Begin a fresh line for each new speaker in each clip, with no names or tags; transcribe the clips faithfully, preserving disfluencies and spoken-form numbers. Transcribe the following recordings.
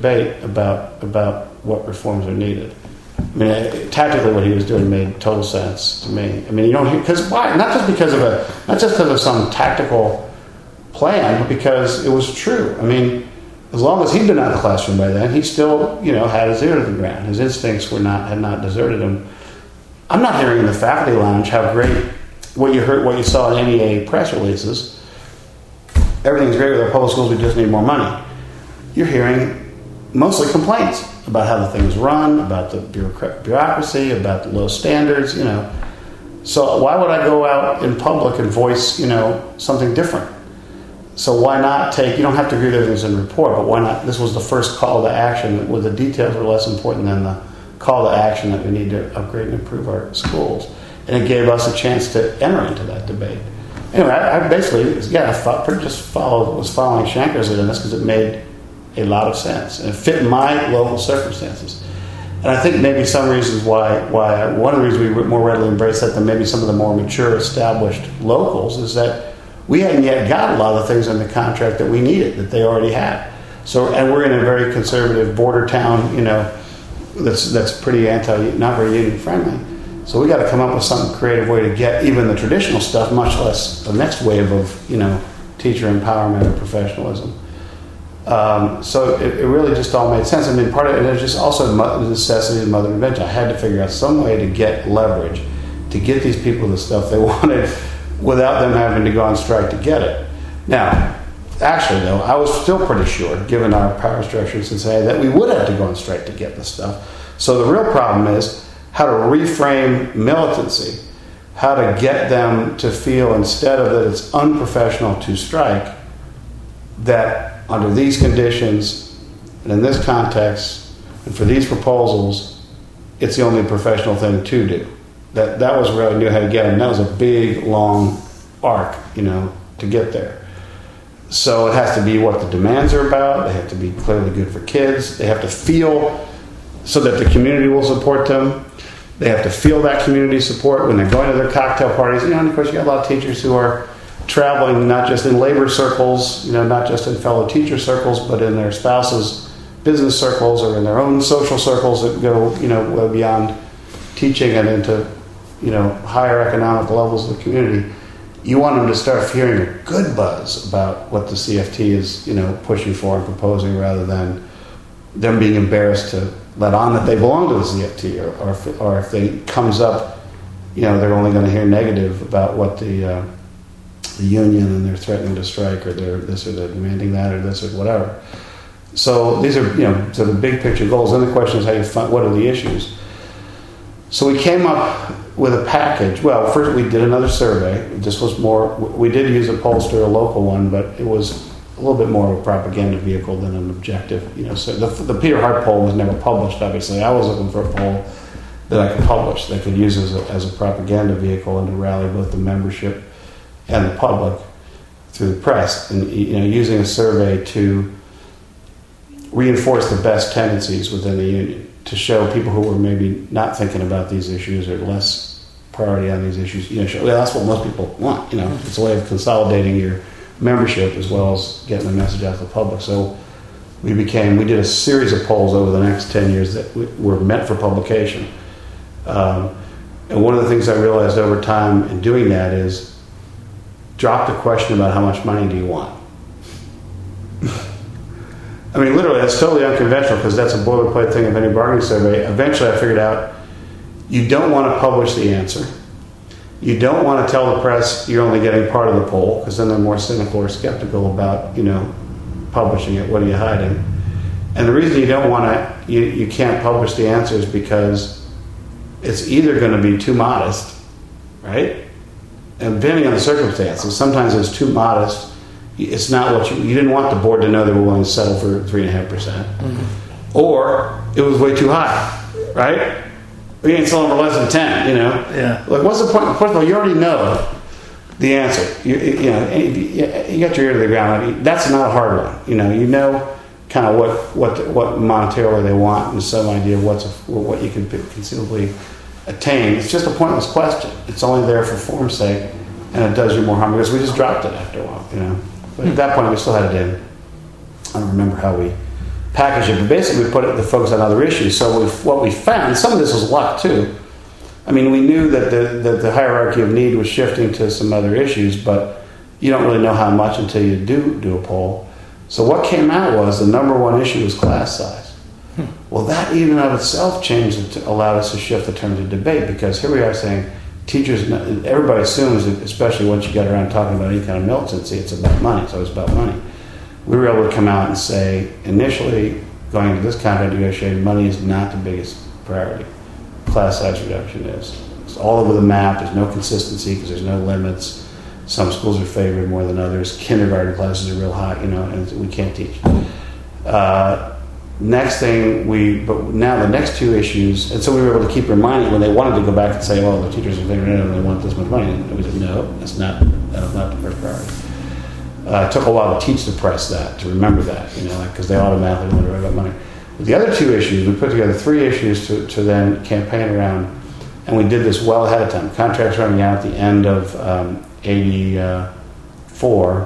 debate about about what reforms are needed. I mean, tactically, what he was doing made total sense to me. I mean, you don't because why? Not just because of a not just because of some tactical plan, but because it was true. I mean, as long as he'd been out of the classroom by then, he still, you know, had his ear to the ground. His instincts were not had not deserted him. I'm not hearing in the faculty lounge how great what you heard, what you saw in N E A press releases. Everything's great with our public schools. We just need more money. You're hearing mostly complaints about how the thing's run, about the bureaucra- bureaucracy, about the low standards. You know, so why would I go out in public and voice, you know, something different? So why not take, you don't have to agree with everything's in the report, but why not, this was the first call to action where the details were less important than the call to action that we need to upgrade and improve our schools. And it gave us a chance to enter into that debate. Anyway, I, I basically, yeah, I fo- just followed, was following Shanker's in this because it made a lot of sense. And it fit my local circumstances. And I think maybe some reasons why, why one of the reasons we more readily embrace that than maybe some of the more mature, established locals is that we hadn't yet got a lot of the things in the contract that we needed, that they already had. So, and we're in a very conservative border town, you know, that's that's pretty anti, not very union friendly. So we got to come up with some creative way to get even the traditional stuff, much less the next wave of, you know, teacher empowerment or professionalism. Um, so it, it really just all made sense. I mean, part of it is just also the necessity of mother invention. I had to figure out some way to get leverage, to get these people the stuff they wanted, without them having to go on strike to get it. Now, actually, though, I was still pretty sure, given our power structure in Cincinnati, that we would have to go on strike to get this stuff. So the real problem is how to reframe militancy, how to get them to feel, instead of that it's unprofessional to strike, that under these conditions and in this context and for these proposals, it's the only professional thing to do. That that was where I knew how to get them. That was a big, long arc, you know, to get there. So it has to be what the demands are about. They have to be clearly good for kids. They have to feel so that the community will support them. They have to feel that community support when they're going to their cocktail parties. You know, and of course, you got a lot of teachers who are traveling not just in labor circles, you know, not just in fellow teacher circles, but in their spouses' business circles or in their own social circles that go, you know, well beyond teaching and into, you know, higher economic levels of the community. You want them to start hearing a good buzz about what the C F T is, you know, pushing for and proposing, rather than them being embarrassed to let on that they belong to the C F T, or, or, if, or if it comes up, you know, they're only going to hear negative about what the, uh, the union, and they're threatening to strike, or they're this, or they're demanding that, or this, or whatever. So these are, you know, so the big picture goals. Then the question is how you find, what are the issues? So we came up with a package. Well, first we did another survey. This was more, we did use a pollster, a local one, but it was a little bit more of a propaganda vehicle than an objective. You know, so the, the Peter Hart poll was never published, obviously. I was looking for a poll that I could publish, that could use as a, as a propaganda vehicle and to rally both the membership and the public through the press, and, you know, using a survey to reinforce the best tendencies within the union, to show people who were maybe not thinking about these issues or less priority on these issues. You know, show, well, that's what most people want. You know, it's a way of consolidating your membership as well as getting the message out to the public. So we became, we did a series of polls over the next ten years that were meant for publication. Um, and one of the things I realized over time in doing that is drop the question about how much money do you want. I mean, literally, that's totally unconventional because that's a boilerplate thing of any bargaining survey. Eventually, I figured out you don't want to publish the answer. You don't want to tell the press you're only getting part of the poll, because then they're more cynical or skeptical about, you know, publishing it. What are you hiding? And the reason you don't want to, you, you can't publish the answer is because it's either going to be too modest, right? And depending on the circumstances, sometimes it's too modest. It's not what you, you didn't want the board to know they were willing to settle for three and a half percent, or it was way too high, right? We ain't selling for less than ten, you know.
Yeah.
Like, what's the point? First of all, you already know the answer. You, you know, you got your ear to the ground. I mean, that's not a hard one. You know, you know kind of what what what monetarily they want, and some idea of what's a, what you can conceivably attain. It's just a pointless question. It's only there for form's sake, and it does you more harm because we just dropped it after a while, you know. But at that point, we still had it in. I don't remember how we package it, but basically we put it to focus on other issues. So we, what we found, some of this was luck too. I mean, we knew that the, that the hierarchy of need was shifting to some other issues, but you don't really know how much until you do do a poll. So what came out was the number one issue was class size. Hmm. Well, that even of itself changed it to allow us to shift the terms of debate, because here we are saying teachers, everybody assumes, that especially once you get around talking about any kind of militancy, it's about money. It's always about money. We were able to come out and say, initially, going into this contract negotiation, money is not the biggest priority. Class size reduction is. It's all over the map. There's no consistency because there's no limits. Some schools are favored more than others. Kindergarten classes are real high, you know, and we can't teach. Uh, next thing, we, but now the next two issues, and so we were able to keep reminding when they wanted to go back and say, well, the teachers are figuring it out and they want this much money. And we said, no, that's not, that's not the first priority. Uh, it took a while to teach the press that, to remember that, you know, because like, they automatically want to write about money. But the other two issues, we put together three issues to, to then campaign around, and we did this well ahead of time. Contracts running out at the end of um, eighty-four.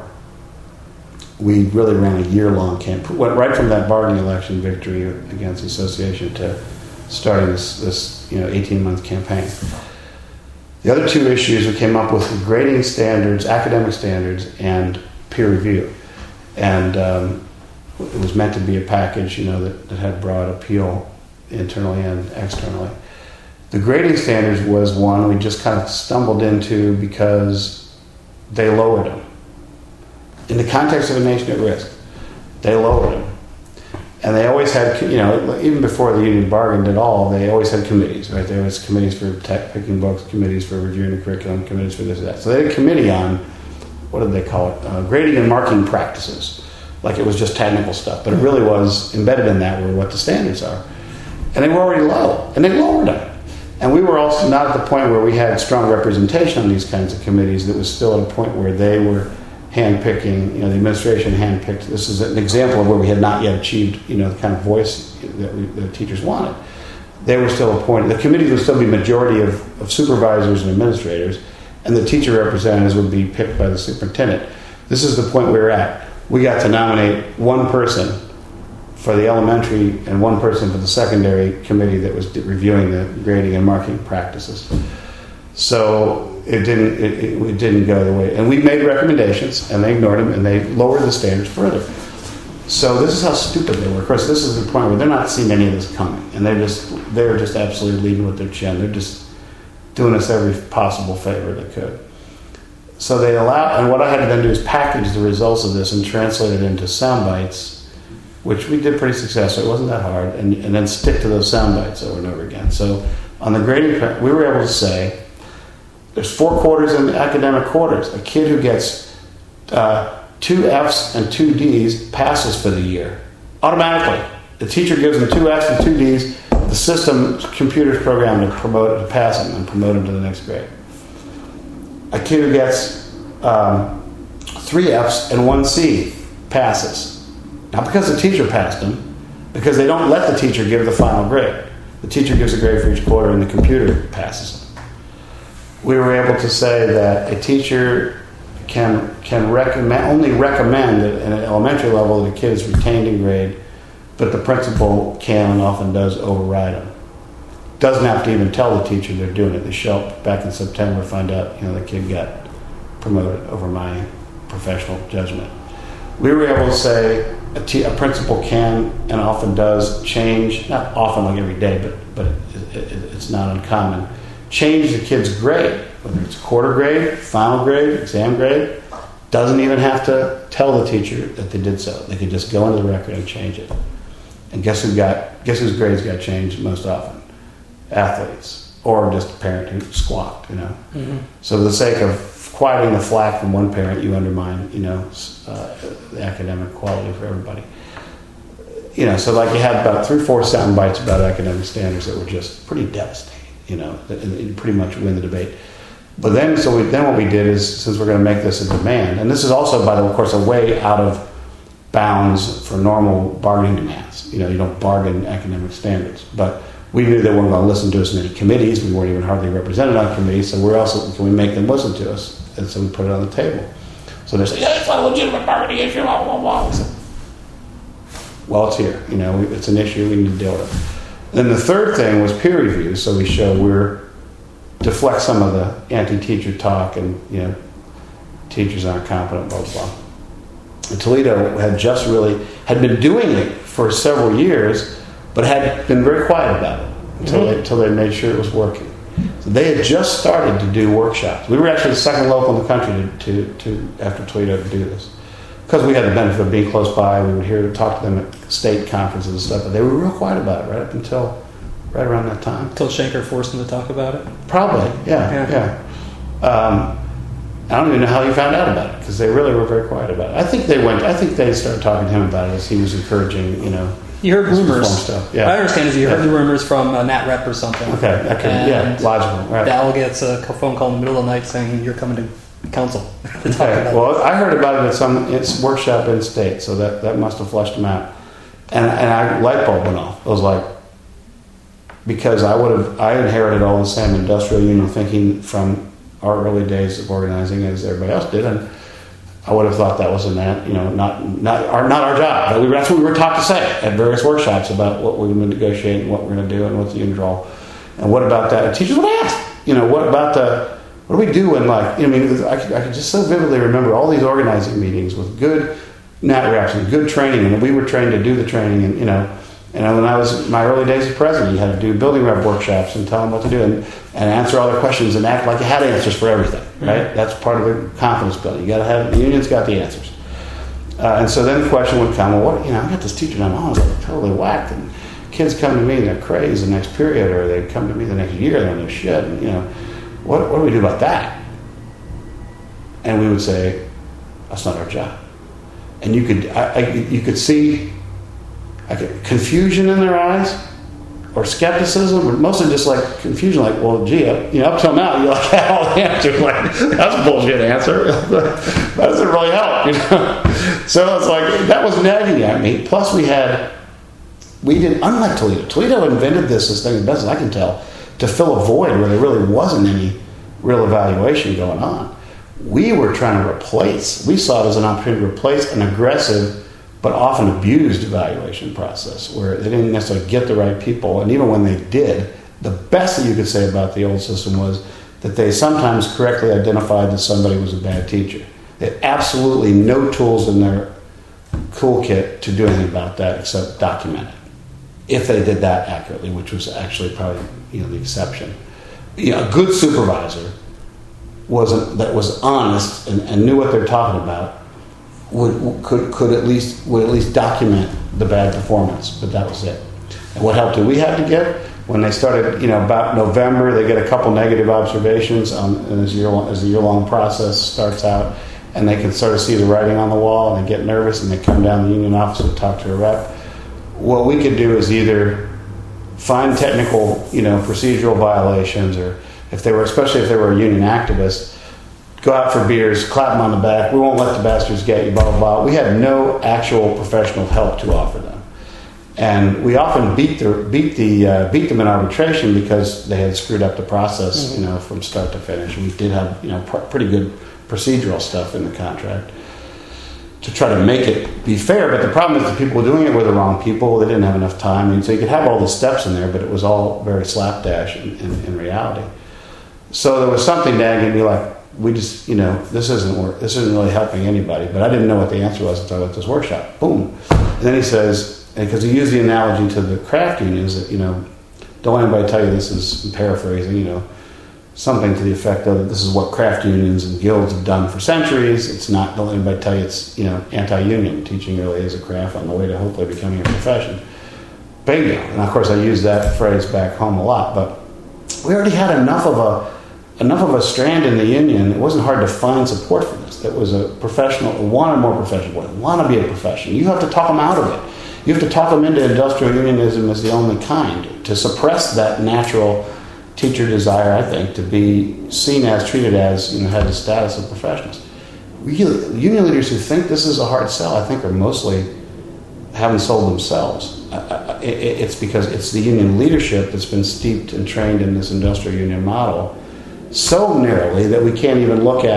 We really ran a year-long campaign. Went right from that bargaining election victory against the association to starting this, this you know, eighteen-month campaign. The other two issues we came up with were grading standards, academic standards, and peer review. And um, it was meant to be a package, you know, that, that had broad appeal internally and externally. The grading standards was one we just kind of stumbled into because they lowered them. In the context of a nation at risk, they lowered them. And they always had, you know, even before the union bargained at all, they always had committees, right? There was committees for tech, picking books, committees for reviewing the curriculum, committees for this and that. So they had a committee on, what did they call it? Uh, grading and marking practices. Like it was just technical stuff. But it really was, embedded in that were what the standards are. And they were already low. And they lowered them. And we were also not at the point where we had strong representation on these kinds of committees. That was still at a point where they were hand-picking, you know, the administration hand-picked. This is an example of where we had not yet achieved, you know, the kind of voice that we, the teachers wanted. They were still appointed. The committees would still be majority of, of supervisors and administrators, and the teacher representatives would be picked by the superintendent. This is the point we were at. We got to nominate one person for the elementary and one person for the secondary committee that was reviewing the grading and marking practices. So it didn't it, it, it didn't go the way, and we made recommendations, and they ignored them, and they lowered the standards further. So this is how stupid they were. Of course, this is the point where they're not seeing any of this coming, and they're just they're just absolutely leading with their chin. They're just doing us every possible favor they could. So they allowed, and what I had to then do is package the results of this and translate it into sound bites, which we did pretty successfully. It wasn't that hard, and, and then stick to those sound bites over and over again. So on the grading, we were able to say, there's four quarters in the academic quarters. A kid who gets uh, two F's and two D's passes for the year. Automatically. The teacher gives them two F's and two D's. The system, computer's programmed to promote to pass them and promote them to the next grade. A kid who gets um, three F's and one C passes. Not because the teacher passed them, because they don't let the teacher give the final grade. The teacher gives a grade for each quarter and the computer passes them. We were able to say that a teacher can can recommend only recommend at an elementary level that a kid is retained in grade, but the principal can and often does override them. Doesn't have to even tell the teacher they're doing it. They show up back in September, find out, you know, the kid got promoted over my professional judgment. We were able to say a, t- a principal can and often does change, not often like every day, but but it, it, it's not uncommon. Change the kid's grade, whether it's quarter grade, final grade, exam grade. Doesn't even have to tell the teacher that they did so. They could just go into the record and change it. And guess who got? Guess whose grades got changed most often? Athletes, or just a parent who squawked. You know. Mm-hmm. So, for the sake of quieting the flack from one parent, you undermine, you know, uh, the academic quality for everybody. You know, so like you had about three, four sound bites about academic standards that were just pretty devastating. You know, and pretty much win the debate. But then, so we, then what we did is, since we're going to make this a demand, and this is also, by the way, of course, a way out of bounds for normal bargaining demands. You know, you don't bargain academic standards. But we knew they weren't going to listen to us in any committees. We weren't even hardly represented on committees. So where else can we make them listen to us? And so we put it on the table. So they say, yeah, it's not a legitimate bargaining issue, blah, blah, blah. So well, it's here. You know, it's an issue we need to deal with it. Then the third thing was peer review. So we show we're deflect some of the anti-teacher talk and, you know, teachers aren't competent, blah, blah, blah. And Toledo had just really, had been doing it for several years, but had been very quiet about it until, mm-hmm. they, until they made sure it was working. So they had just started to do workshops. We were actually the second local in the country to, to, to after Toledo to do this. Because we had the benefit of being close by, we would hear talk to them at state conferences and stuff, but they were real quiet about it right up until right around that time.
Until Schenker forced them to talk about it?
Probably, yeah, yeah. yeah. Um, I don't even know how he found out about it, because they really were very quiet about it. I think they went, I think they started talking to him about it as he was encouraging, you know.
You heard rumors.
Stuff. Yeah.
I understand is you
yeah.
heard the rumors from uh, Nat Rep or something.
Okay, that could, yeah, logical. Right.
Dal gets a phone call in the middle of the night saying you're coming to council to talk
okay.
about
Well,
it.
I heard about it at some it's workshop in state, so that, that must have fleshed them out. And and I light bulb went off. I was like, because I would have I inherited all the same industrial union thinking from our early days of organizing as everybody else did, and I would have thought that was in that, you know, not not our not our job. But we, that's what we were taught to say at various workshops about what we're going to negotiate and what we're going to do and what's the union role. And what about that? And teachers would ask, you know, what about the, what do we do when, like, I mean, I could, I could just so vividly remember all these organizing meetings with good N A T reps and good training, and we were trained to do the training, and, you know, and when I was in my early days as president, you had to do building rep workshops and tell them what to do and, and answer all their questions and act like you had answers for everything, right? Mm-hmm. That's part of the confidence building. You got to have, the union's got the answers. Uh, and so then the question would come, well, what, you know, I got this teacher down the hall, like totally whacked, and kids come to me and they're crazy the next period, or they come to me the next year and they're shit, and, you know, what, what do we do about that? And we would say, that's not our job. And you could, I, I, you could see like confusion in their eyes, or skepticism, or mostly just like confusion, like, well, gee, you know, up till now, you like had all the answers, like, that's a bullshit answer. That doesn't really help, you know. So it's like, that was nagging at me. Plus we had, we did, unlike Toledo, Toledo invented this, this thing, as best as I can tell, to fill a void where there really wasn't any real evaluation going on. We were trying to replace, we saw it as an opportunity to replace an aggressive but often abused evaluation process where they didn't necessarily get the right people. And even when they did, the best that you could say about the old system was that they sometimes correctly identified that somebody was a bad teacher. They had absolutely no tools in their toolkit to do anything about that except document it. If they did that accurately, which was actually probably, you know, the exception. You know, a good supervisor was a, that was honest and, and knew what they're talking about would could could at least would at least document the bad performance, but that was it. And what help did we have to get? When they started, you know, about November, they get a couple negative observations on, as year as the year long process starts out, and they can sort of see the writing on the wall, and they get nervous, and they come down to the union office and talk to a rep. What we could do is either find technical, you know, procedural violations, or if they were, especially if they were a union activist, go out for beers, clap them on the back. We won't let the bastards get you, blah, blah, blah. We had no actual professional help to offer them. And we often beat the, beat the uh, beat them in arbitration because they had screwed up the process, mm-hmm. you know, from start to finish. We did have, you know, pr- pretty good procedural stuff in the contract to try to make it be fair. But the problem is the people doing it were the wrong people. They didn't have enough time. And so you could have all the steps in there, but it was all very slapdash in, in, in reality. So there was something nagging me like, we just, you know, this isn't work. This isn't really helping anybody. But I didn't know what the answer was until I went to this workshop. Boom. And then he says, because he used the analogy to the craft unions that, you know, don't let anybody tell you this is, I'm paraphrasing, you know, something to the effect of this is what craft unions and guilds have done for centuries. It's not, don't let anybody tell you it's, you know, anti-union. Teaching really is a craft on the way to hopefully becoming a profession. Bingo. And of course I use that phrase back home a lot, but we already had enough of a enough of a strand in the union. It wasn't hard to find support for this. That was a professional, wanted more professional, want to be a profession. You have to talk them out of it. You have to talk them into industrial unionism as the only kind to suppress that natural teacher desire, I think, to be seen as, treated as, you know, have the status of professionals. Really, union leaders who think this is a hard sell, I think, are mostly haven't sold themselves. It's because it's the union leadership that's been steeped and trained in this industrial union model so narrowly that we can't even look at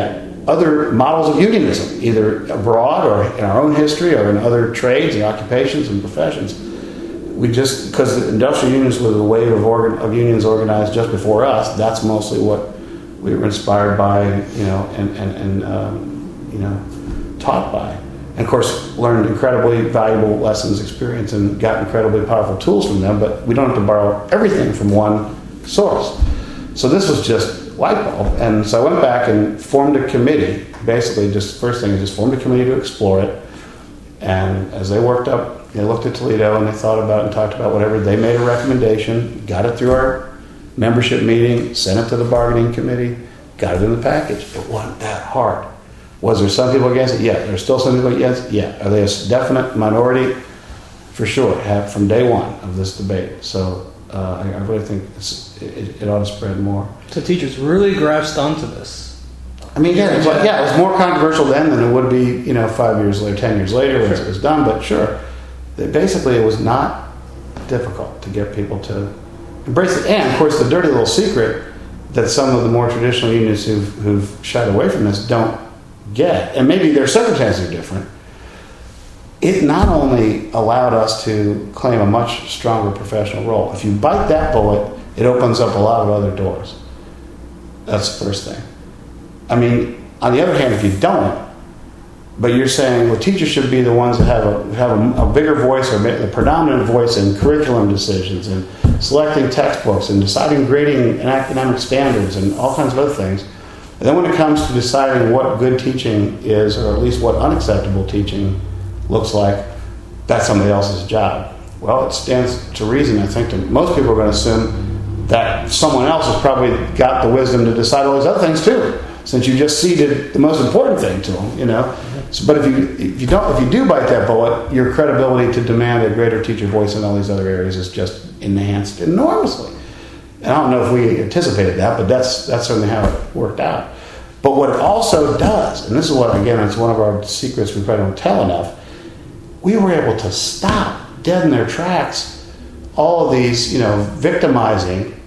other models of unionism, either abroad or in our own history or in other trades and occupations and professions. We just, because the industrial unions was a wave of, organ, of unions organized just before us, that's mostly what we were inspired by, you know, and, and, and um, you know, taught by. And of course, learned incredibly valuable lessons, experience, and got incredibly powerful tools from them, but we don't have to borrow everything from one source. So this was just light bulb. And so I went back and formed a committee. Basically, just first thing is just formed a committee to explore it. And as they worked up, they looked at Toledo and they thought about it and talked about whatever. They made a recommendation, got it through our membership meeting, sent it to the bargaining committee, got it in the package. It wasn't that hard. Was there some people against it? Yeah. There's still some people against it? Yeah. Are they a definite minority? For sure, have from day one of this debate. So uh, I, I really think it's, it, it ought to spread more.
So teachers really grasped onto this.
I mean, yeah, it was, like, yeah, it was more controversial then than it would be, you know, five years later, ten years later when sure. it was done. But sure, basically, it was not difficult to get people to embrace it. And of course, the dirty little secret that some of the more traditional unions who've, who've shied away from this don't get, and maybe their circumstances are different, it not only allowed us to claim a much stronger professional role. If you bite that bullet, it opens up a lot of other doors. That's the first thing. I mean, on the other hand, if you don't, but you're saying, well, teachers should be the ones that have a have a, a bigger voice or the predominant voice in curriculum decisions and selecting textbooks and deciding grading and academic standards and all kinds of other things. And then when it comes to deciding what good teaching is, or at least what unacceptable teaching looks like, that's somebody else's job. Well, it stands to reason, I think, that most people are going to assume that someone else has probably got the wisdom to decide all these other things too, since you just ceded the most important thing to them, you know. So, but if you if you don't if you do bite that bullet, your credibility to demand a greater teacher voice in all these other areas is just enhanced enormously. And I don't know if we anticipated that, but that's that's certainly how it worked out. But what it also does, and this is what, again, it's one of our secrets we probably don't tell enough, we were able to stop dead in their tracks all of these, you know, victimizing,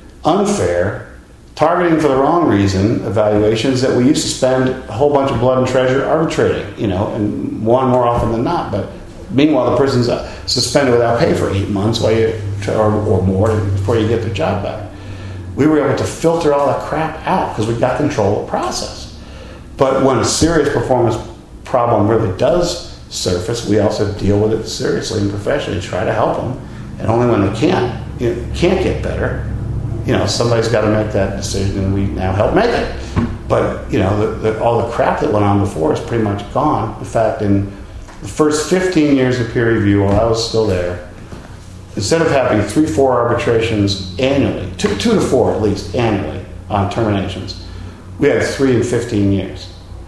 unfair, targeting for the wrong reason evaluations that we used to spend a whole bunch of blood and treasure arbitrating, you know, and one more often than not. But meanwhile, the person's suspended without pay for eight months while you, or, or more before you get their job back. We were able to filter all that crap out because we got control of the process. But when a serious performance problem really does surface, we also deal with it seriously and professionally, try to help them. And only when they can't, you know, can't get better, you know, somebody's got to make that decision, and we now help make it. But, you know, the, the, all the crap that went on before is pretty much gone. In fact, in the first fifteen years of peer review, while I was still there, instead of having three, four arbitrations annually, two, two to four at least annually on terminations, we had three in fifteen years.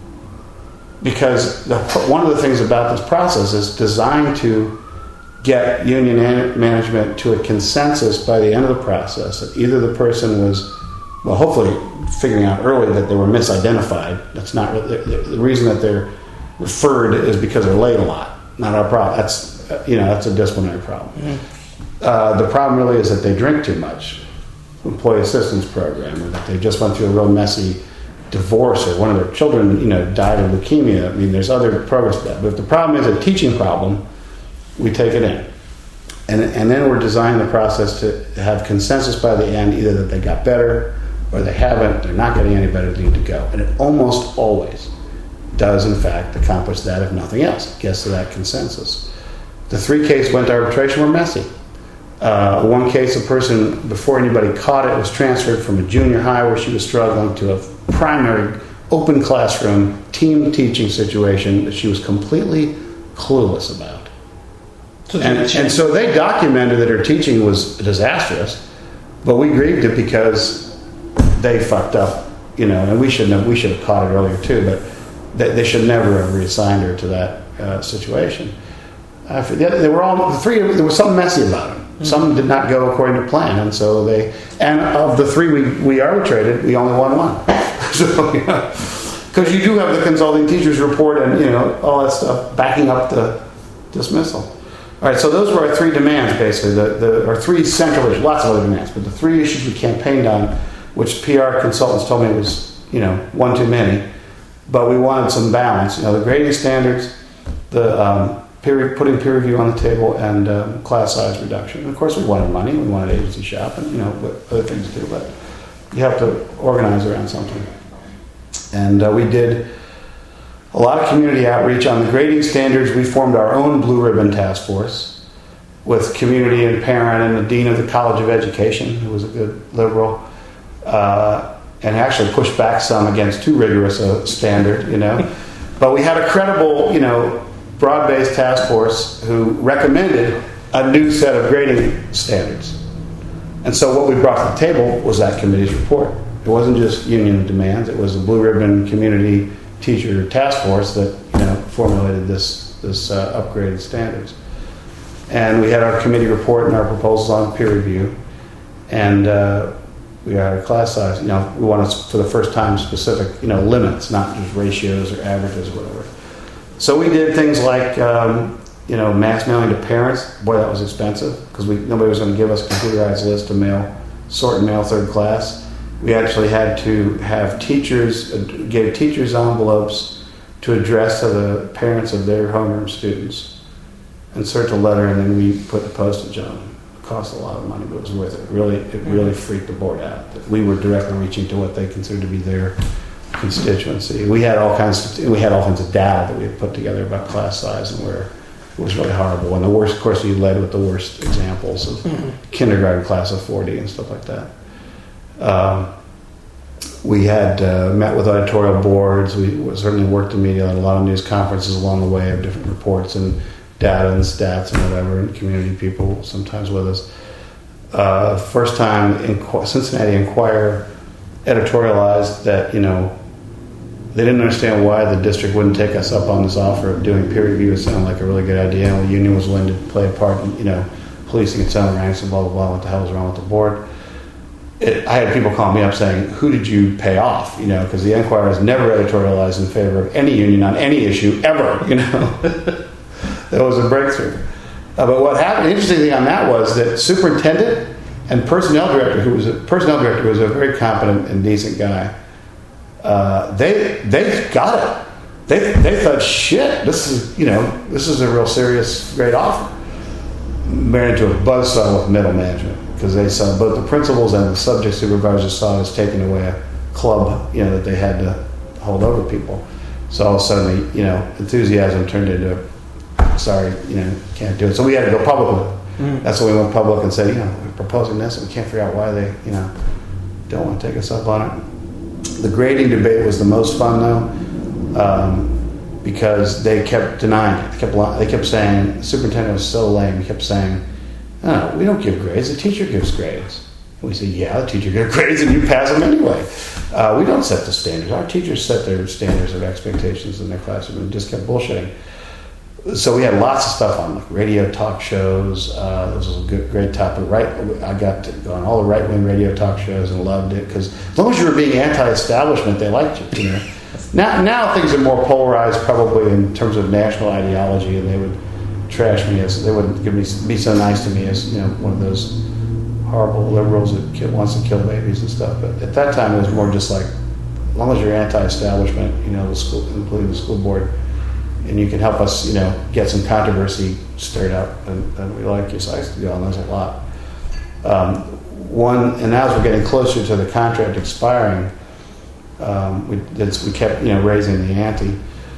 Because the, one of the things about this process is designed to get union management to a consensus by the end of the process that either the person was, well, hopefully figuring out early that they were misidentified. That's not the, the reason that they're referred is because they're late a lot. Not our problem. That's, you know, that's a disciplinary problem. Mm-hmm. Uh, the problem really is that they drink too much. Employee assistance program, or that they just went through a real messy divorce, or one of their children, you know, died of leukemia. I mean, there's other progress to that. But if the problem is a teaching problem, we take it in. And, and then we're designing the process to have consensus by the end, either that they got better or they haven't, they're not getting any better, they need to go. And it almost always does, in fact, accomplish that, if nothing else. It gets to that consensus. The three cases went to arbitration were messy. Uh, one case, a person, before anybody caught it, was transferred from a junior high where she was struggling to a primary open classroom team teaching situation that she was completely clueless about. So and, and so they documented that her teaching was disastrous, but we grieved it because they fucked up, you know, and we should have, we should have caught it earlier too, but they, they should never have reassigned her to that uh, situation. I forget, they were all, the three, there was something messy about them. Mm-hmm. Some did not go according to plan, and so they, and of the three we, we arbitrated, we only won one. So, yeah, because you do have the consulting teachers report and, you know, all that stuff backing up the dismissal. All right, so those were our three demands, basically, the, the our three central issues, lots of other demands, but the three issues we campaigned on, which P R consultants told me was, you know, one too many, but we wanted some balance. You know, the grading standards, the um, peer, putting peer review on the table, and um, class size reduction. And of course, we wanted money. We wanted agency shop, and you know, what other things to do. But you have to organize around something. And uh, we did a lot of community outreach on the grading standards. We formed our own blue ribbon task force with community and parent and the dean of the College of Education, who was a good liberal, uh, and actually pushed back some against too rigorous a standard, you know. But we had a credible, you know, broad-based task force who recommended a new set of grading standards. And so what we brought to the table was that committee's report. It wasn't just union demands. It was the Blue Ribbon Community Teacher Task Force that, you know, formulated this this uh, upgraded standards. And we had our committee report and our proposals on peer review. And uh, we had our class size. You know, we wanted, for the first time, specific, you know, limits, not just ratios or averages or whatever. So we did things like, um, you know, mass mailing to parents. Boy, that was expensive because we nobody was going to give us a computerized list to mail, sort and mail third class. We actually had to have teachers, gave teachers envelopes to address to the parents of their homeroom students. Insert a letter, and then we put the postage on. It cost a lot of money, but it was worth it. Really, it really freaked the board out that we were directly reaching to what they considered to be their constituency. We had all kinds of, we had all kinds of data that we had put together about class size and where it was really horrible. And the worst, of course, you led with the worst examples of mm-hmm. kindergarten class of forty and stuff like that. Um, we had uh, met with editorial boards. We certainly worked in media at a lot of news conferences along the way of different reports and data and stats and whatever, and community people sometimes with us. Uh, first time Inqu- Cincinnati Enquirer editorialized that, you know, they didn't understand why the district wouldn't take us up on this offer of doing peer review. It sounded like a really good idea, and the union was willing to play a part in, you know, policing its own ranks and blah, blah, blah. What the hell was wrong with the board? It, I had people calling me up saying, who did you pay off? You know, because the Enquirer has never editorialized in favor of any union on any issue ever, you know. That was a breakthrough. Uh, but what happened, the interesting thing on that was that superintendent and personnel director, who was a personnel director, who was a very competent and decent guy, uh, they they got it. They they thought, shit, this is, you know, this is a real serious, great offer. Married into a buzzsaw with middle management, because they saw both the principals and the subject supervisors saw it as taking away a club, you know, that they had to hold over people. So all of a sudden, you know, enthusiasm turned into, sorry, you know, can't do it. So we had to go public with it. Mm. That's when we went public and said, you know, we're proposing this, and we can't figure out why they, you know, don't want to take us up on it. The grading debate was the most fun, though, um, because they kept denying it. They kept, they kept saying, the superintendent was so lame, he kept saying, oh, we don't give grades, the teacher gives grades. And we said, yeah, the teacher gives grades and you pass them anyway. Uh, we don't set the standards. Our teachers set their standards of expectations in their classroom and just kept bullshitting. So we had lots of stuff on, like radio talk shows. Uh, this was a good, great topic. Right, I got to go on all the right-wing radio talk shows and loved it, because as long as you were being anti-establishment, they liked you. You know, now now things are more polarized, probably in terms of national ideology, and they would trash me as they wouldn't give me be so nice to me as, you know, one of those horrible liberals that kill, wants to kill babies and stuff. But at that time, it was more just like, as long as you're anti-establishment, you know, the school, including the school board, and you can help us, you know, get some controversy stirred up, and, and we like you. So I used to go on those a lot. Um, one, and as we're getting closer to the contract expiring, um, we did, we kept, you know, raising the ante.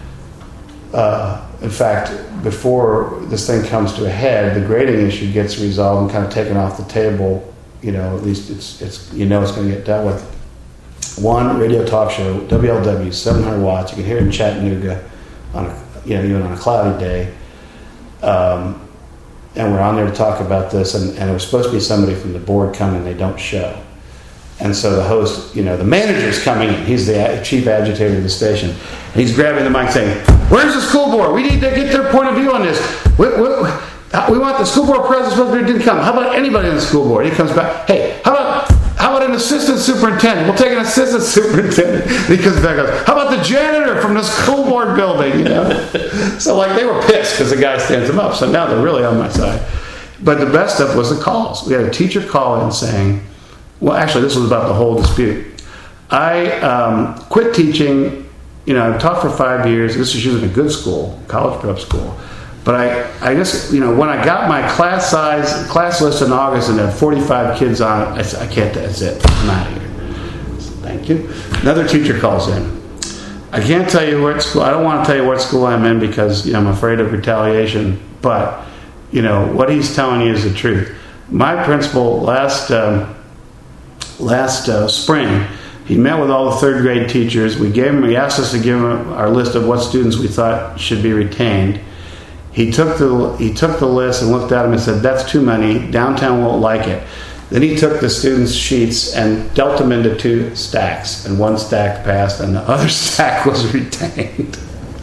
Uh, in fact, before this thing comes to a head, the grading issue gets resolved and kind of taken off the table. You know, at least it's it's you know it's going to get dealt with. One radio talk show, W L W, seven hundred watts. You can hear it in Chattanooga on a, you know, even on a cloudy day. Um, and we're on there to talk about this, and, and it was supposed to be somebody from the board coming, they don't show. And so the host, you know, the manager's coming in. He's the chief agitator of the station. And he's grabbing the mic saying, where's the school board? We need to get their point of view on this. We, we, we want the school board president, but didn't come. How about anybody in the school board? He comes back, hey, how about how about an assistant superintendent? We'll take an assistant superintendent. And he comes back and goes, how about the janitor from the school board building? You know? So like they were pissed because the guy stands them up. So now they're really on my side. But the best stuff was the calls. We had a teacher call in saying, well, actually, this was about the whole dispute. I um, quit teaching you know, I taught for five years. This was usually a good school, college prep school. But I, I just, you know, when I got my class size, class list in August and had forty-five kids on it, I said, I can't, that's it. I'm out of here. So, thank you. Another teacher calls in. I can't tell you what school, I don't want to tell you what school I'm in because, you know, I'm afraid of retaliation. But, you know, what he's telling you is the truth. My principal last, um, last uh, spring, he met with all the third grade teachers. We gave him, he asked us to give him our list of what students we thought should be retained. He took the he took the list and looked at them and said, that's too many. Downtown won't like it. Then he took the students' sheets and dealt them into two stacks. And one stack passed and the other stack was retained.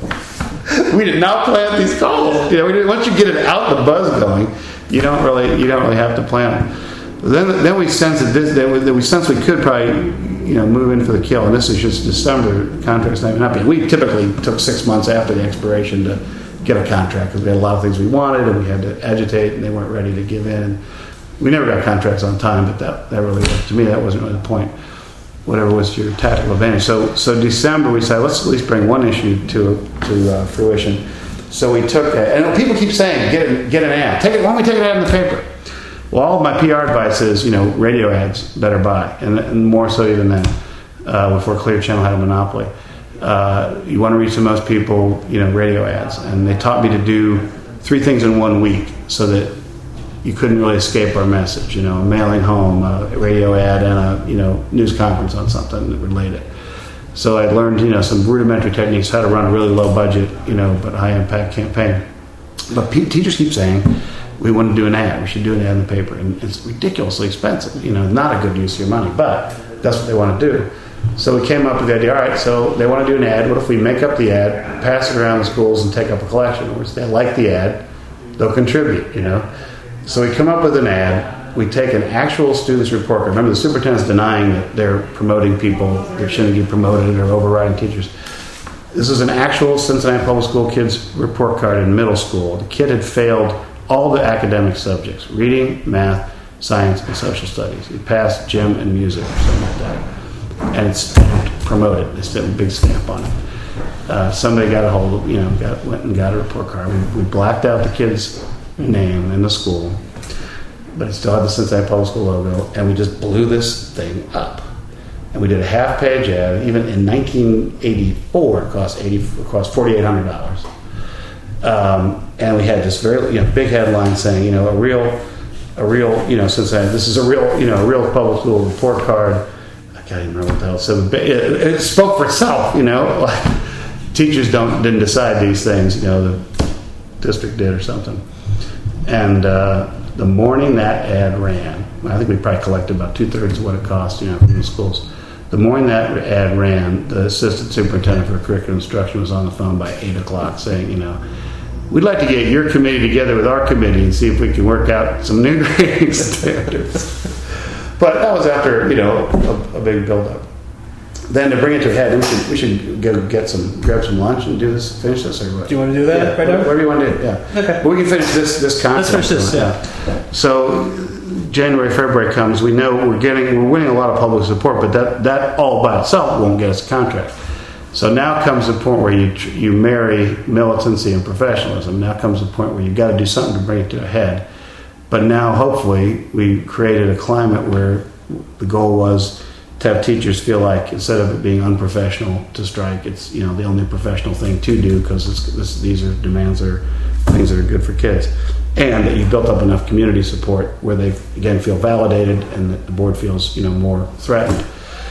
We did not plan these calls. You know, we didn't, once you get it out, the buzz going, you don't really you don't really have to plan it. Then then we sensed that this, then we, then we sensed we could probably, you know, move in for the kill. And this is just December. The contract's not even up. We typically took six months after the expiration to get a contract because we had a lot of things we wanted and we had to agitate and they weren't ready to give in. And we never got contracts on time, but that, that really, to me, that wasn't really the point. Whatever was your tactical advantage. So so December we said, let's at least bring one issue to to uh, fruition. So we took, a, and people keep saying, get a, get an ad. Take it. Why don't we take an ad in the paper? Well, all of my P R advice is, you know, radio ads better buy, and, and more so even then, uh, before Clear Channel had a monopoly. Uh, you want to reach the most people, you know, radio ads. And they taught me to do three things in one week so that you couldn't really escape our message, you know, a mailing home, a radio ad, and a, you know, news conference on something that related. So I learned, you know, some rudimentary techniques, how to run a really low budget, you know, but high impact campaign. But pe- teachers keep saying, we want to do an ad, we should do an ad in the paper. And it's ridiculously expensive, you know, not a good use of your money, but that's what they want to do. So we came up with the idea, all right, so they want to do an ad. What if we make up the ad, pass it around the schools, and take up a collection? Or if they like the ad, they'll contribute, you know. So we come up with an ad. We take an actual student's report card. Remember, the superintendent's denying that they're promoting people that shouldn't get promoted or overriding teachers. This is an actual Cincinnati Public School kid's report card in middle school. The kid had failed all the academic subjects, reading, math, science, and social studies. He passed gym and music or something like that. And it's promoted. They still have a big stamp on it. Uh, somebody got a hold of, you know, got, went and got a report card. We, we blacked out the kid's name in the school, but it still had the Cincinnati Public School logo, and we just blew this thing up. And we did a half-page ad. Even in nineteen eighty-four, it cost eighty, it cost forty-eight hundred dollars. Um, and we had this very, you know, big headline saying, you know, a real, a real, you know, Cincinnati. This is a real, you know, a real public school report card. I can't even remember what the hell it said. It, it spoke for itself, you know. Teachers don't didn't decide these things, you know. The district did or something. And uh, the morning that ad ran, I think we probably collected about two thirds of what it cost, you know, from the schools. The morning that ad ran, the assistant superintendent for curriculum instruction was on the phone by eight o'clock, saying, you know, we'd like to get your committee together with our committee and see if we can work out some new grading standards. But that was after, you know, a, a big build-up. Then to bring it to a head, we should, we should go get some, grab some lunch and do this, finish this, or what?
Do you want to do that
yeah,
right now?
Whatever you want to do, yeah.
Okay.
But we can finish this this concept.
Let's finish this, yeah.
So January, February comes. We know we're getting, we're winning a lot of public support, but that, that all by itself won't get us a contract. So now comes the point where you you marry militancy and professionalism. Now comes the point where you've got to do something to bring it to a head. But now, hopefully, we created a climate where the goal was to have teachers feel like instead of it being unprofessional to strike, it's, you know, the only professional thing to do because it's, this, these are demands or things that are good for kids, and that you built up enough community support where they again feel validated and that the board feels, you know, more threatened.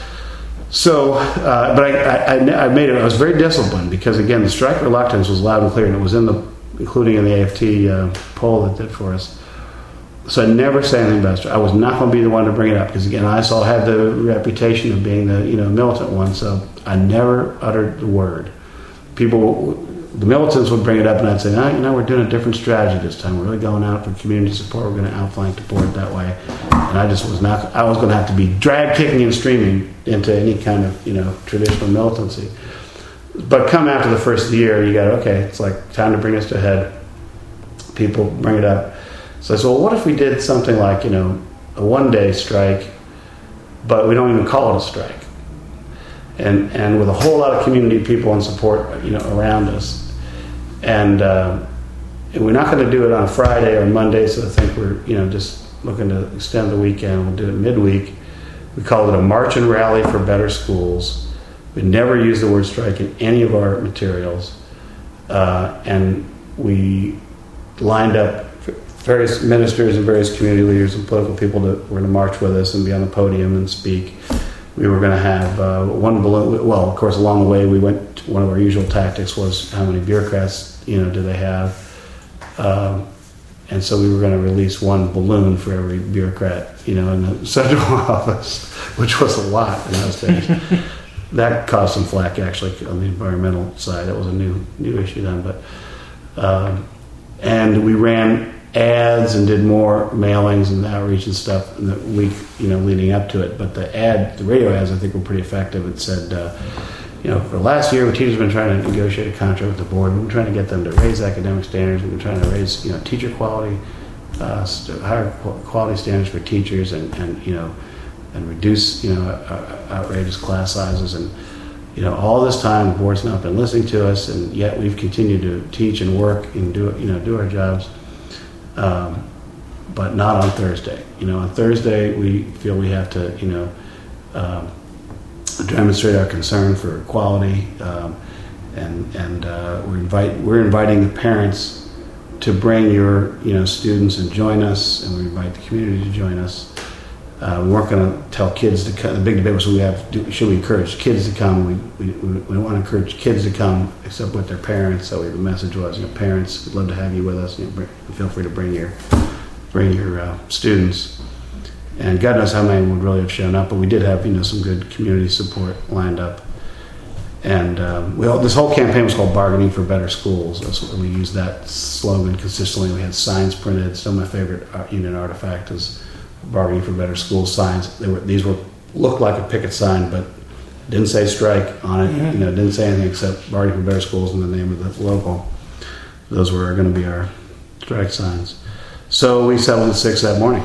So, uh, but I, I, I made it. I was very disciplined because again the strike reluctance was loud and clear, and it was in the, including in the A F T uh, poll that did for us. So I never say anything about it. I was not going to be the one to bring it up because again I also had the reputation of being the, you know, militant one. So I never uttered the word. People, the militants would bring it up, and I'd say, "No, you know, we're doing a different strategy this time. We're really going out for community support. We're going to outflank the board that way." And I just was not. I was going to have to be dragged, kicking, and streaming into any kind of, you know, traditional militancy. But come after the first year, you got okay. It's like time to bring us to a head. People bring it up. So I said, well, what if we did something like, you know, a one-day strike, but we don't even call it a strike? and and with a whole lot of community people and support, you know, around us. And, uh, and we're not going to do it on a Friday or Monday, so I think we're, you know, just looking to extend the weekend. We'll do it midweek. We called it a March and Rally for Better Schools. We never use the word strike in any of our materials. Uh, and we lined up various ministers and various community leaders and political people that were going to march with us and be on the podium and speak. We were going to have uh, one balloon. Well, of course, along the way, we went. One of our usual tactics was how many bureaucrats, you know, do they have? Um, and so we were going to release one balloon for every bureaucrat, you know, in the central office, which was a lot in those days. That caused some flack, actually, on the environmental side. That was a new new issue then, but um, and we ran ads and did more mailings and outreach and stuff in the week, you know, leading up to it. But the ad, the radio ads, I think were pretty effective. It said, uh, you know, for last year, teachers have been trying to negotiate a contract with the board. We've been trying to get them to raise academic standards. We've been trying to raise, you know, teacher quality, uh, higher quality standards for teachers, and, and you know, and reduce, you know, uh, outrageous class sizes. And you know, all this time, the board's not been listening to us, and yet we've continued to teach and work and do, you know, do our jobs. Um, but not on Thursday. You know, on Thursday we feel we have to, you know, um, demonstrate our concern for quality, um, and and uh, we invite we're inviting the parents to bring your, you know, students and join us, and we invite the community to join us. Uh, we weren't going to tell kids to come. The big debate was, we have do, should we encourage kids to come? We, we we don't want to encourage kids to come except with their parents. So the message was, you know, parents, we'd love to have you with us. You know, bring, feel free to bring your bring your uh, students. And God knows how many would really have shown up, but we did have, you know, some good community support lined up. And um, we all, this whole campaign was called Bargaining for Better Schools. That's, we used that slogan consistently. We had signs printed. Still, my favorite union artifact is Bargaining for Better Schools signs. They were, these were looked like a picket sign, but didn't say strike on it. Mm-hmm. You know, didn't say anything except Bargaining for Better Schools in the name of the local. Those were going to be our strike signs. So we settled at six that morning,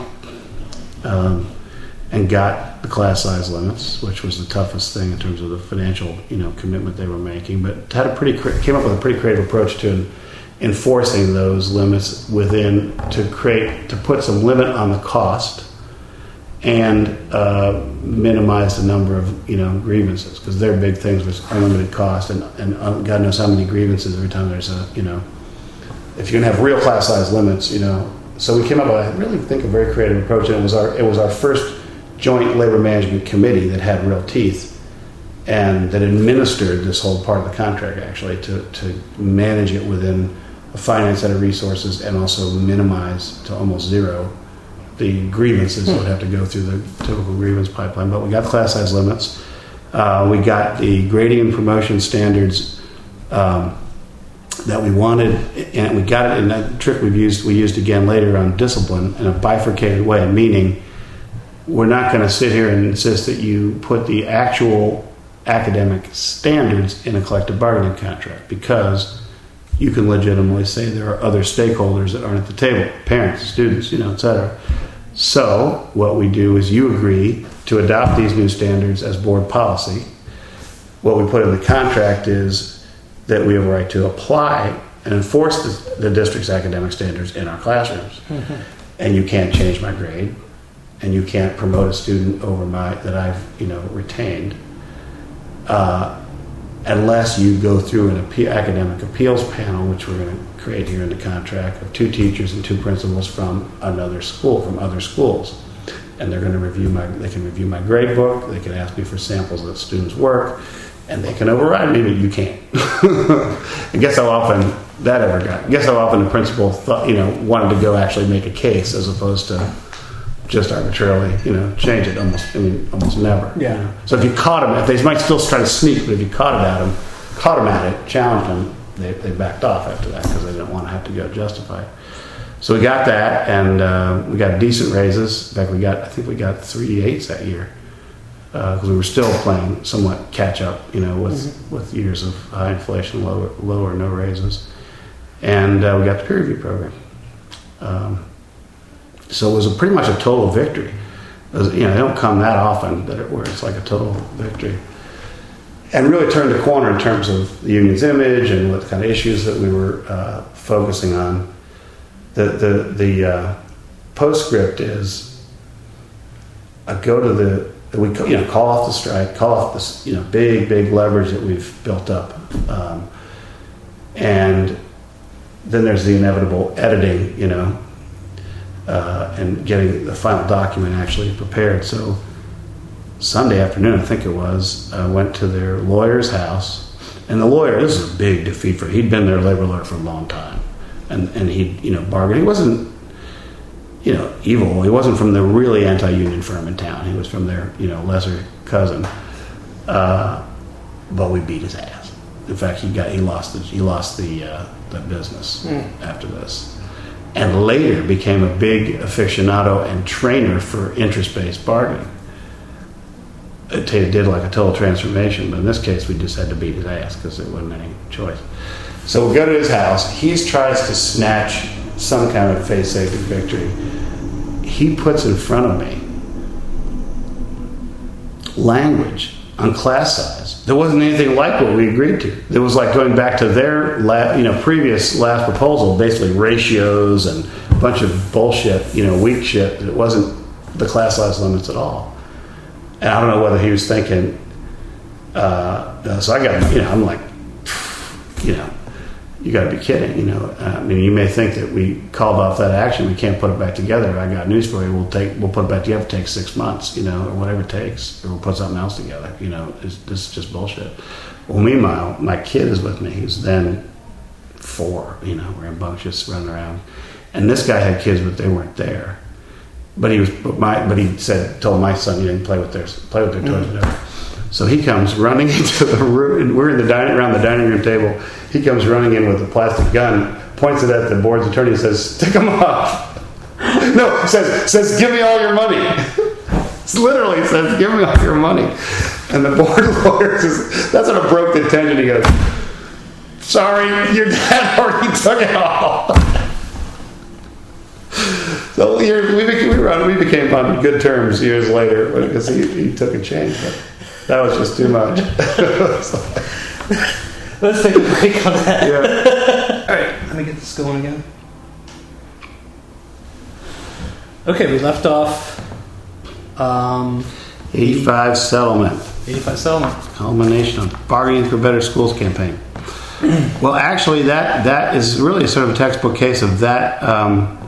um, and got the class size limits, which was the toughest thing in terms of the financial, you know, commitment they were making. But had a pretty came up with a pretty creative approach to enforcing those limits within, to create to put some limit on the cost and uh, minimize the number of, you know, grievances, because their big things was unlimited cost, and, and God knows how many grievances every time there's a, you know, if you're gonna have real class size limits, you know. So we came up with, I really think, a very creative approach, and it was our it was our first joint labor management committee that had real teeth and that administered this whole part of the contract, actually, to, to manage it within a finite set of resources and also minimize to almost zero the grievances that would have to go through the typical grievance pipeline. But we got class size limits. Uh, we got the grading and promotion standards um, that we wanted, and we got it in that trick we've used, we used again later on discipline in a bifurcated way, meaning we're not going to sit here and insist that you put the actual academic standards in a collective bargaining contract, because you can legitimately say there are other stakeholders that aren't at the table, parents, students, you know, et cetera. So what we do is you agree to adopt these new standards as board policy. What we put in the contract is that we have a right to apply and enforce the, the district's academic standards in our classrooms. Mm-hmm. And you can't change my grade, and you can't promote a student over my that I've, you know, retained, uh, unless you go through an appeal, academic appeals panel, which we're going to create here in the contract, of two teachers and two principals from another school, from other schools. And they're going to review my, they can review my grade book, they can ask me for samples of the students' work, and they can override me, but you can't. And guess how often that ever got? Guess how often the principal thought, you know, wanted to go actually make a case as opposed to just arbitrarily, you know, change it. Almost, I mean, almost never.
Yeah.
You know? So if you caught them, if they might still try to sneak, but if you caught it at them, caught them at it, challenged them, they, they backed off after that because they didn't want to have to go justify it. So we got that, and uh, we got decent raises. In fact, we got, I think we got three eights that year because uh, we were still playing somewhat catch up, you know, with mm-hmm. with years of high inflation, lower, lower no raises, and uh, we got the peer review program. Um, so it was a pretty much a total victory. It was, you know, they don't come that often that it where it's like a total victory. and really turned the corner in terms of the union's image and what kind of issues that we were uh, focusing on. The the the uh, postscript is I go to the we you know call off the strike, call off this you know big big leverage that we've built up, um, and then there's the inevitable editing, you know, uh, and getting the final document actually prepared. So Sunday afternoon, I think it was, I went to their lawyer's house, and the lawyer, this is a big defeat for, he'd been their labor lawyer for a long time, and and he you know bargained. He wasn't you know evil. He wasn't from the really anti-union firm in town. He was from their you know lesser cousin, uh, but we beat his ass. In fact, he got he lost the he lost the uh, the business mm. after this, and later became a big aficionado and trainer for interest-based bargaining. It did like a total transformation, but in this case, we just had to beat his ass because there wasn't any choice. So we go to his house. He tries to snatch some kind of face-saving victory. He puts in front of me language on class size. There wasn't anything like what we agreed to. It was like going back to their la- you know previous last proposal, basically ratios and a bunch of bullshit, you know, weak shit. It wasn't the class size limits at all. And I don't know whether he was thinking. Uh, uh, so I got, you know, I'm like, you know, you got to be kidding, you know. I mean, you may think that we called off that action, we can't put it back together. I got news for you. We'll take, we'll put it back together. It takes six months, you know, or whatever it takes, or we'll put something else together. You know, it's, this is just bullshit. Well, meanwhile, my kid is with me. He's then four, you know, rambunctious, running around, and this guy had kids, but they weren't there. But he was, but my, but he said, told my son, you didn't play with their, play with their toys, mm-hmm. whatever. So he comes running into the room, and we're in the dining, around the dining room table. He comes running in with a plastic gun, points it at the board's attorney, and says, "Stick him off." No, says, says, "Give me all your money." It's literally says, "Give me all your money." And the board lawyer says, that's what broke the tension. He goes, "Sorry, your dad already took it all." So we became, we, were, we became on good terms years later because he, he took a change, but that was just too much.
Let's take a break on that.
Yeah.
All right, let me get this going again. Okay, we left off um,
eighty-five settlement.
eighty-five settlement.
Culmination of Bargaining for Better Schools campaign. Well, actually, that that is really sort of a textbook case of that um,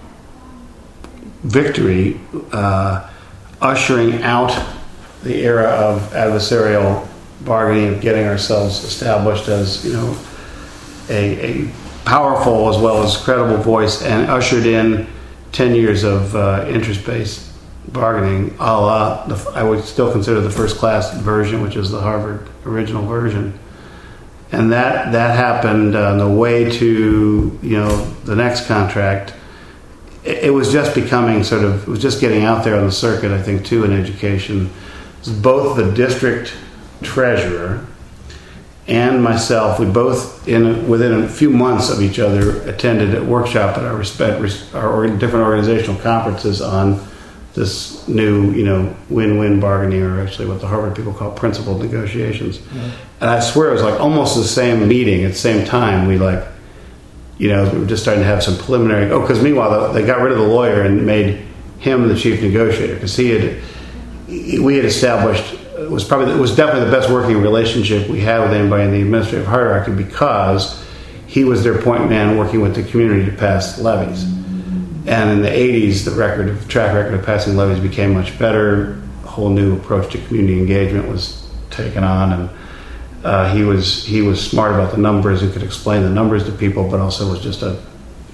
victory uh, ushering out the era of adversarial bargaining, of getting ourselves established as, you know, a, a powerful as well as credible voice, and ushered in ten years of uh, interest-based bargaining, a la, the, I would still consider the first class version, which is the Harvard original version. And that that happened uh, on the way to, you know, the next contract. It, it was just becoming sort of, it was just getting out there on the circuit, I think, too, in education. Both the district treasurer and myself, we both, in within a few months of each other, attended a workshop at our respect, our different organizational conferences on this new, you know, win-win bargaining, or actually what the Harvard people call principled negotiations. Mm-hmm. And I swear it was like almost the same meeting at the same time. We like, you know, we were just starting to have some preliminary. Oh, because meanwhile they got rid of the lawyer and made him the chief negotiator, because he had, we had established. It was probably it was definitely the best working relationship we had with anybody in the administrative hierarchy, because he was their point man working with the community to pass levies. And in the eighties, the record of track record of passing levies became much better. A whole new approach to community engagement was taken on, and uh, he was he was smart about the numbers and could explain the numbers to people, but also was just a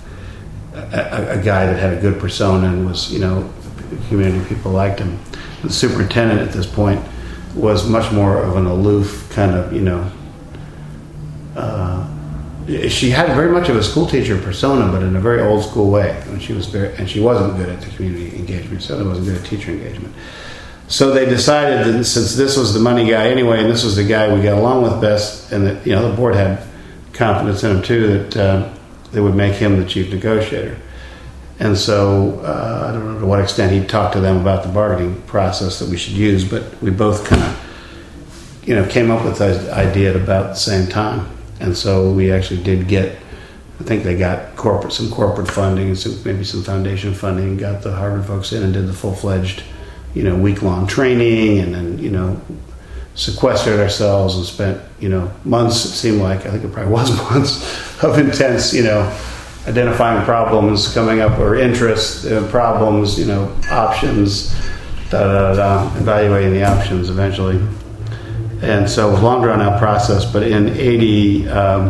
a, a guy that had a good persona and was, you know, community people liked him. The superintendent at this point was much more of an aloof kind of, you know, uh, she had very much of a school teacher persona, but in a very old school way. And she was very, and she wasn't good at the community engagement. Certainly wasn't good at teacher engagement. So they decided that since this was the money guy anyway, and this was the guy we got along with best, and that, you know, the board had confidence in him too, that uh, they would make him the chief negotiator. And so uh, I don't know to what extent he talked to them about the bargaining process that we should use, but we both kind of you know, came up with the idea at about the same time. And so we actually did get, I think they got corporate some corporate funding and some, maybe some foundation funding, and got the Harvard folks in and did the full-fledged, you know, week-long training, and then, you know, sequestered ourselves and spent, you know, months, it seemed like, I think it probably was months, of intense, you know, identifying problems, coming up, or interests, uh, problems, you know, options, da da da, evaluating the options eventually. And so it was a long drawn out process, but in eighty-eight,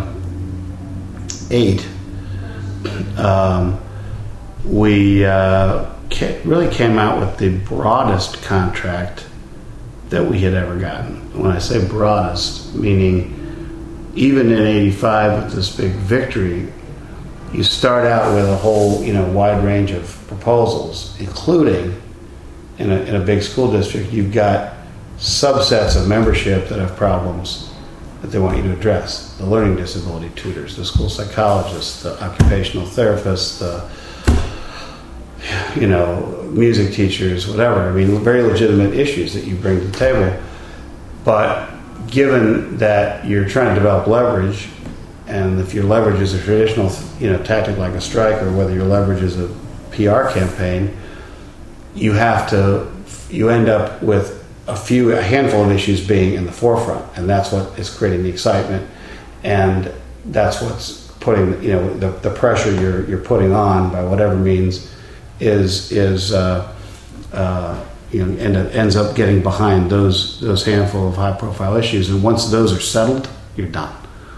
um, we uh, ca- really came out with the broadest contract that we had ever gotten. When I say broadest, meaning even in eighty-five with this big victory, you start out with a whole, you know, wide range of proposals, including in a, in a big school district, you've got subsets of membership that have problems that they want you to address. The learning disability tutors, the school psychologists, the occupational therapists, the, you know, music teachers, whatever. I mean, very legitimate issues that you bring to the table. But given that you're trying to develop leverage, and if your leverage is a traditional, you know, tactic like a strike, or whether your leverage is a P R campaign, you have to, you end up with a few, a handful of issues being in the forefront, and that's what is creating the excitement, and that's what's putting, you know, the, the pressure you're you're putting on by whatever means is is uh, uh, you know end up, ends up getting behind those those handful of high profile issues, and once those are settled, you're done.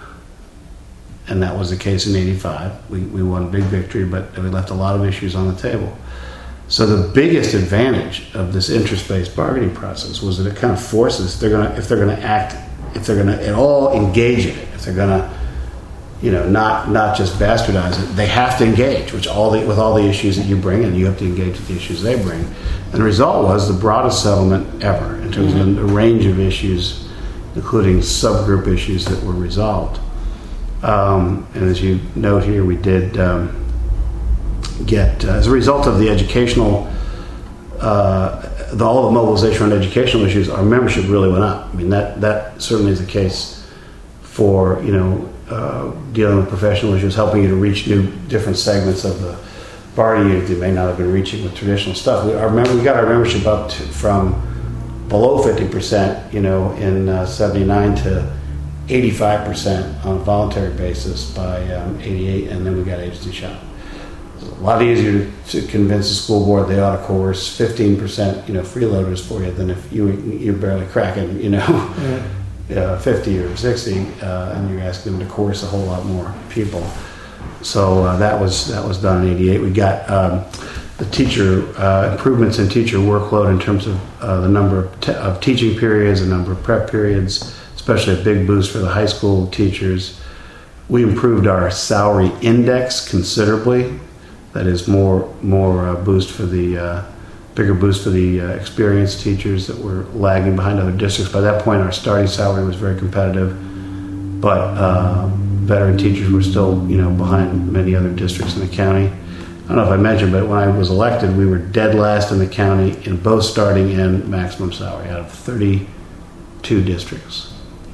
And that was the case in eighty-five. We we won a big victory, but we left a lot of issues on the table. So the biggest advantage of this interest-based bargaining process was that it kind of forces, they're gonna if they're gonna act, if they're gonna at all engage in it, if they're gonna, you know, not not just bastardize it, they have to engage, which all the with all the issues that you bring, and you have to engage with the issues they bring. And the result was the broadest settlement ever in terms mm-hmm. of the range of issues, including subgroup issues that were resolved. Um, and as you note here, we did. Um, get uh, as a result of the educational uh, the, all the mobilization on educational issues, our membership really went up. I mean, that that certainly is the case for, you know, uh, dealing with professional issues, helping you to reach new different segments of the bargaining unit that you may not have been reaching with traditional stuff. We, our mem- we got our membership up to, from below fifty percent, you know, in uh, seventy-nine to eighty-five percent on a voluntary basis by um, eighty-eight, and then we got agency shop. A lot easier to convince the school board they ought to coerce fifteen percent, you know, freeloaders for you than if you you're barely cracking, you know, yeah. uh, fifty or sixty, uh, and you're asking them to coerce a whole lot more people. So uh, that was that was done in eighty-eight. We got um, the teacher uh, improvements in teacher workload in terms of uh, the number of, te- of teaching periods, the number of prep periods, especially a big boost for the high school teachers. We improved our salary index considerably. That is more more uh, boost for the uh, bigger boost for the uh, experienced teachers that were lagging behind other districts. By that point, our starting salary was very competitive, but uh, veteran teachers were still, you know, behind many other districts in the county. I don't know if I mentioned, but when I was elected, we were dead last in the county in both starting and maximum salary out of thirty-two districts.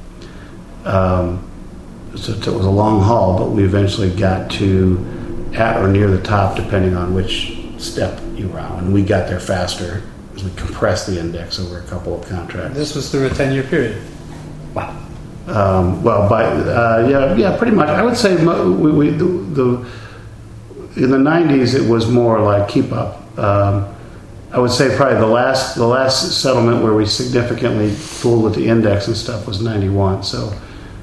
Um, so it was a long haul, but we eventually got to at or near the top, depending on which step you were on. And we got there faster as we compressed the index over a couple of contracts.
This was through a ten-year period.
Wow. Um, well, by uh, yeah, yeah, pretty much. I would say mo- we, we the, the in the nineties it was more like keep up. Um, I would say probably the last the last settlement where we significantly fooled with the index and stuff was ninety-one. So.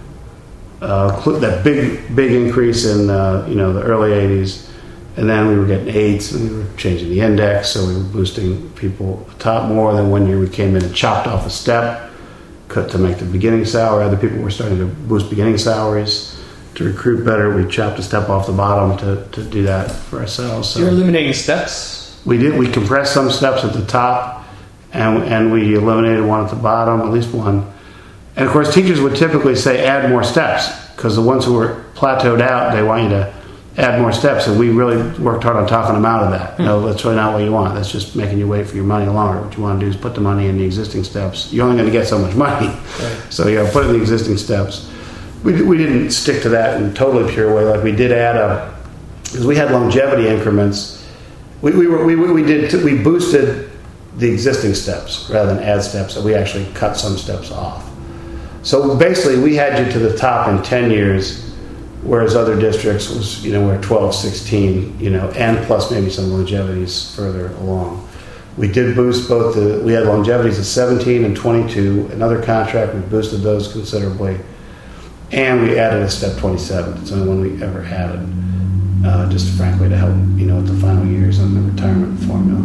Uh, that big, big increase in uh, you know the early eighties, and then we were getting eights, and we were changing the index, so we were boosting people at the top more. Then one year we came in and chopped off a step, cut to make the beginning salary. Other people were starting to boost beginning salaries to recruit better. We chopped a step off the bottom to, to do that for ourselves. So
you're eliminating steps.
We did. We compressed some steps at the top, and and we eliminated one at the bottom, at least one. And of course, teachers would typically say, add more steps, because the ones who were plateaued out, they want you to add more steps, and we really worked hard on talking them out of that. Mm-hmm. No, that's really not what you want. That's just making you wait for your money longer. What you want to do is put the money in the existing steps. You're only going to get so much money, right. So you got to put it in the existing steps. We we didn't stick to that in a totally pure way. Like we did add a, because we had longevity increments. We we were we we did we boosted the existing steps rather than add steps. So we actually cut some steps off. So basically, we had you to the top in ten years. Whereas other districts was, you know, we're twelve, sixteen, you know, and plus maybe some longevities further along. We did boost both the, we had longevities at seventeen and twenty-two. Another contract, we boosted those considerably. And we added a step twenty-seven. It's the only one we ever had it. Uh, just frankly to help, you know, with the final years on the retirement formula.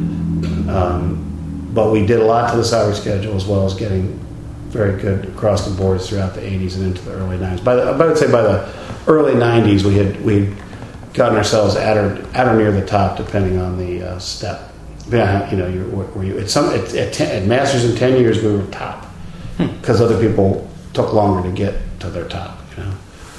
Um, but we did a lot to the salary schedule as well as getting very good across the boards throughout the eighties and into the early nineties. By the, I would say by the early nineties, we had we had gotten ourselves at or, at or near the top, depending on the uh, step. Yeah, you know, you were you at some at, at, ten, at masters in ten years we were top because hmm. other people took longer to get to their top. You know,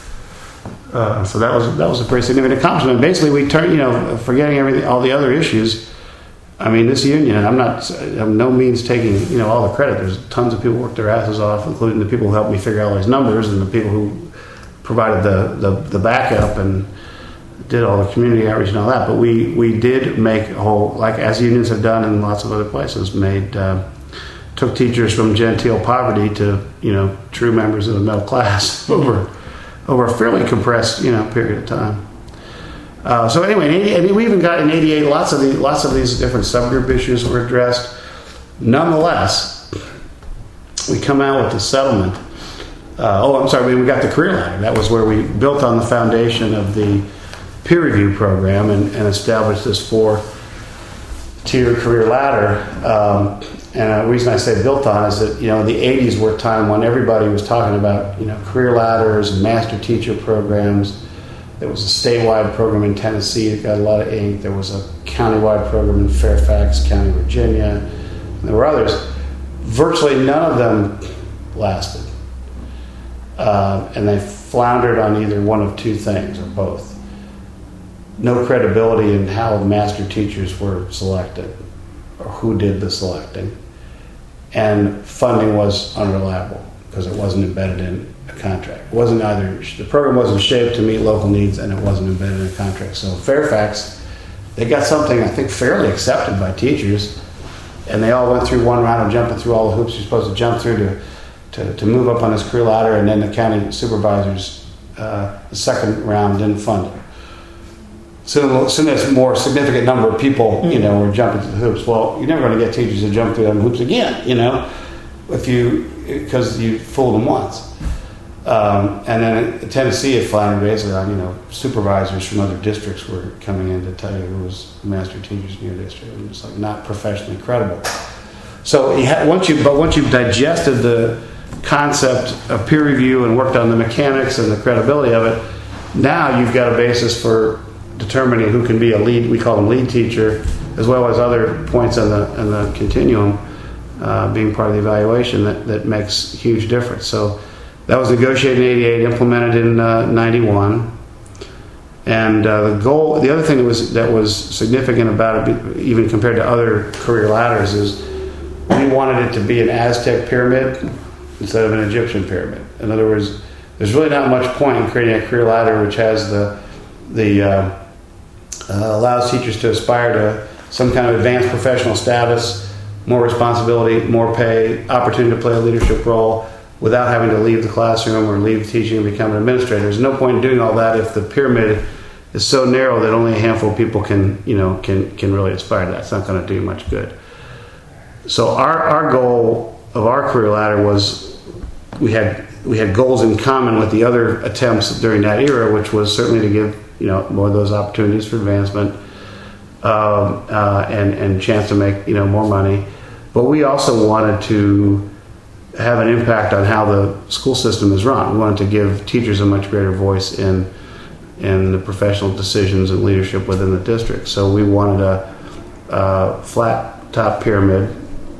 uh, so that was that was a pretty significant accomplishment. Basically, we turned, you know, forgetting everything, all the other issues. I mean, this union, I'm not, I'm no means taking, you know, all the credit. There's tons of people who worked their asses off, including the people who helped me figure out all these numbers and the people who provided the, the, the backup and did all the community outreach and all that. But we, we did make a whole, like as unions have done in lots of other places, made, uh, took teachers from genteel poverty to, you know, true members of the middle class over, over a fairly compressed, you know, period of time. Uh, so anyway, in eighty, I mean, we even got in eighty-eight lots of the lots of these different subgroup issues were addressed. Nonetheless, we come out with the settlement. Uh, oh, I'm sorry, we, we got the career ladder. That was where we built on the foundation of the peer review program and, and established this four-tier career ladder. Um, and the reason I say built on is that, you know, the eighties were a time when everybody was talking about, you know, career ladders and master teacher programs. There was a statewide program in Tennessee that got a lot of ink. There was a countywide program in Fairfax County, Virginia. And there were others. Virtually none of them lasted. Uh, and they floundered on either one of two things, or both. No credibility in how the master teachers were selected, or who did the selecting. And funding was unreliable, because it wasn't embedded in a contract. It wasn't either, the program wasn't shaped to meet local needs, and it wasn't embedded in a contract. So Fairfax, they got something I think fairly accepted by teachers, and they all went through one round of jumping through all the hoops you're supposed to jump through to to, to move up on this career ladder, and then the county supervisors, uh, the second round didn't fund it. So soon as more significant number of people, you know, were jumping through the hoops. Well, you're never going to get teachers to jump through them hoops again, you know, if you because you fooled them once. Um, and then in Tennessee, it floundered basically on, you know, supervisors from other districts were coming in to tell you who was master teachers in your district. And it's like not professionally credible. So you ha- once you, but once you've digested the concept of peer review and worked on the mechanics and the credibility of it, now you've got a basis for determining who can be a lead. We call them lead teacher, as well as other points on the in the continuum, uh, being part of the evaluation that, that makes a huge difference. So. That was negotiated in eighty-eight, implemented in uh, ninety-one, and uh, the goal. The other thing that was that was significant about it, even compared to other career ladders, is we wanted it to be an Aztec pyramid instead of an Egyptian pyramid. In other words, there's really not much point in creating a career ladder which has the the uh, uh, allows teachers to aspire to some kind of advanced professional status, more responsibility, more pay, opportunity to play a leadership role, without having to leave the classroom or leave teaching and become an administrator. There's no point in doing all that if the pyramid is so narrow that only a handful of people can, you know, can can really aspire to that. It's not going to do much good. So our our goal of our career ladder was we had we had goals in common with the other attempts during that era, which was certainly to give, you know, more of those opportunities for advancement um, uh, and and chance to make, you know, more money. But we also wanted to have an impact on how the school system is run. We wanted to give teachers a much greater voice in in the professional decisions and leadership within the district. So we wanted a, a flat top pyramid,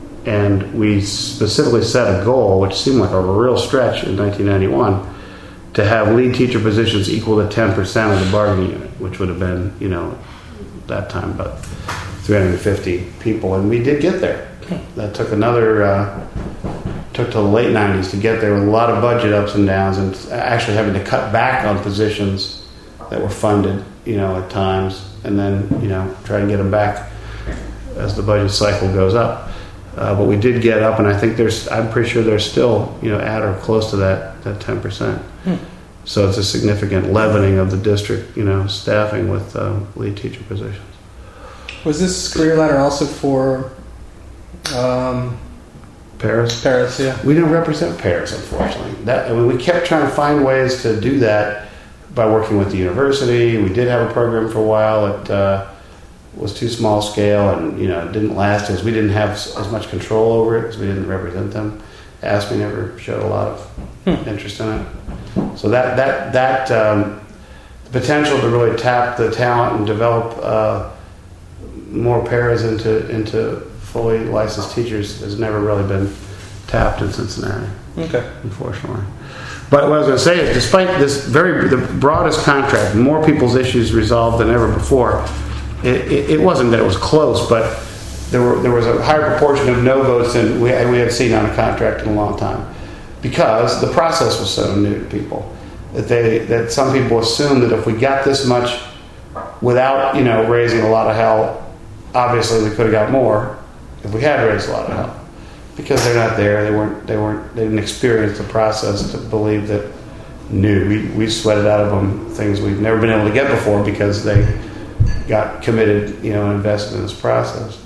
and we specifically set a goal, which seemed like a real stretch in nineteen ninety-one, to have lead teacher positions equal to ten percent of the bargaining unit, which would have been, you know, that time about three hundred fifty people, and we did get there. That took another, uh, took till the late nineties to get there with a lot of budget ups and downs, and actually having to cut back on positions that were funded, you know, at times, and then, you know, try and get them back as the budget cycle goes up. Uh, but we did get up, and I think there's, I'm pretty sure there's still, you know, at or close to that, that ten percent. Hmm. So it's a significant leavening of the district, you know, staffing with um, lead teacher positions.
Was this career ladder also for um,
Paris?
Paris, yeah.
We didn't represent Paris, unfortunately. That I mean, we kept trying to find ways to do that by working with the university. We did have a program for a while. It uh, was too small scale, and you know, it didn't last because we didn't have as much control over it because we didn't represent them. ASME never showed a lot of hmm. interest in it. So that that that um, the potential to really tap the talent and develop uh, more paras into into fully licensed teachers has never really been tapped in Cincinnati.
Okay,
unfortunately. But what I was going to say is, despite this very the broadest contract, more people's issues resolved than ever before. It, it, it wasn't that it was close, but there were there was a higher proportion of no votes than we we had seen on a contract in a long time, because the process was so new to people that they that some people assumed that if we got this much without, you know, raising a lot of hell, obviously we could have got more if we had raised a lot of hell. Because they're not there, they weren't they weren't they didn't experience the process to believe that new. We we sweated out of them things we've never been able to get before because they got committed, you know, and invested in this process.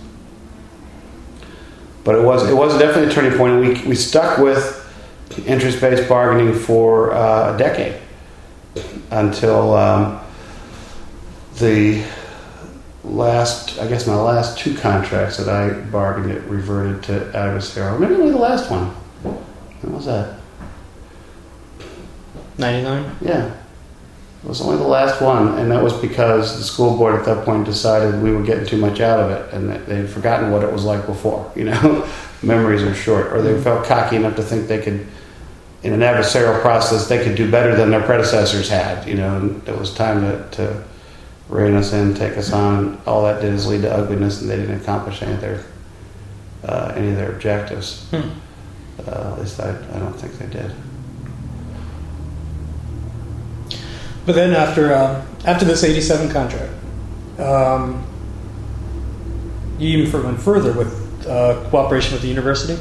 But it was it was definitely a turning point, and we we stuck with interest-based bargaining for uh, a decade until um, the last, I guess my last two contracts that I bargained it reverted to adversarial. Maybe only the last one. When was that?
ninety-nine?
Yeah. It was only the last one, and that was because the school board at that point decided we were getting too much out of it, and they had forgotten what it was like before. You know, memories are short, or they felt cocky enough to think they could, in an adversarial process, they could do better than their predecessors had. You know, and it was time to, to rein us in, take us on. And all that did is lead to ugliness, and they didn't accomplish any of their uh, any of their objectives. Hmm. Uh, at least I, I don't think they did.
But then after uh, after this eighty-seven contract, um, you even went further with uh, cooperation with the university?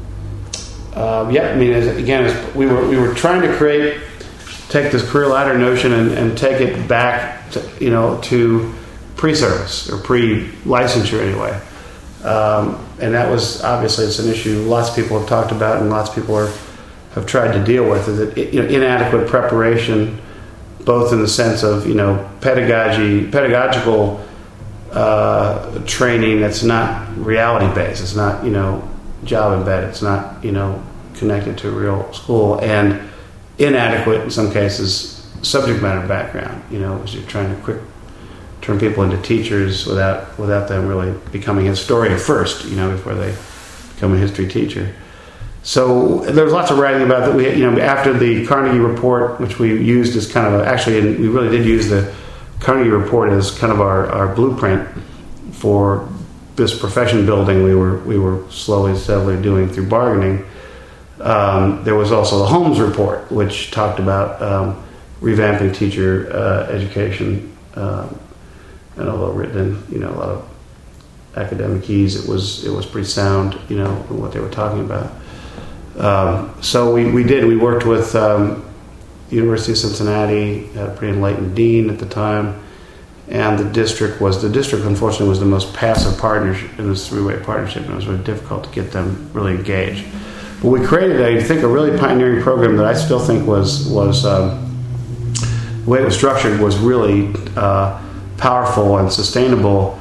Uh, yeah, I mean, as, again, as we were we were trying to create, take this career ladder notion and, and take it back, to, you know, to pre-service or pre-licensure anyway. Um, and that was obviously it's an issue lots of people have talked about and lots of people are, have tried to deal with. Is it, you know, inadequate preparation, both in the sense of, you know, pedagogy, pedagogical uh, training that's not reality based. It's not, you know, job embedded. It's not, you know, connected to a real school, and inadequate in some cases subject matter background. You know, as you're trying to quick turn people into teachers without without them really becoming a historian first. You know, before they become a history teacher. So there's lots of writing about that. We, you know, after the Carnegie Report, which we used as kind of a, actually, and we really did use the Carnegie Report as kind of our, our blueprint for this profession building we were we were slowly, steadily doing through bargaining. Um, there was also the Holmes Report, which talked about um, revamping teacher uh, education, um, and although written in, you know, a lot of academic ease, it was it was pretty sound, you know, in what they were talking about. Um, so we, we did. We worked with um, the University of Cincinnati, had a pretty enlightened dean at the time, and the district was the district. Unfortunately, was the most passive partnership in this three-way partnership, and it was really difficult to get them really engaged. But we created, I think, a really pioneering program that I still think was was um, the way it was structured was really uh, powerful and sustainable,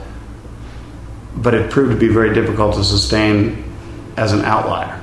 but it proved to be very difficult to sustain as an outlier.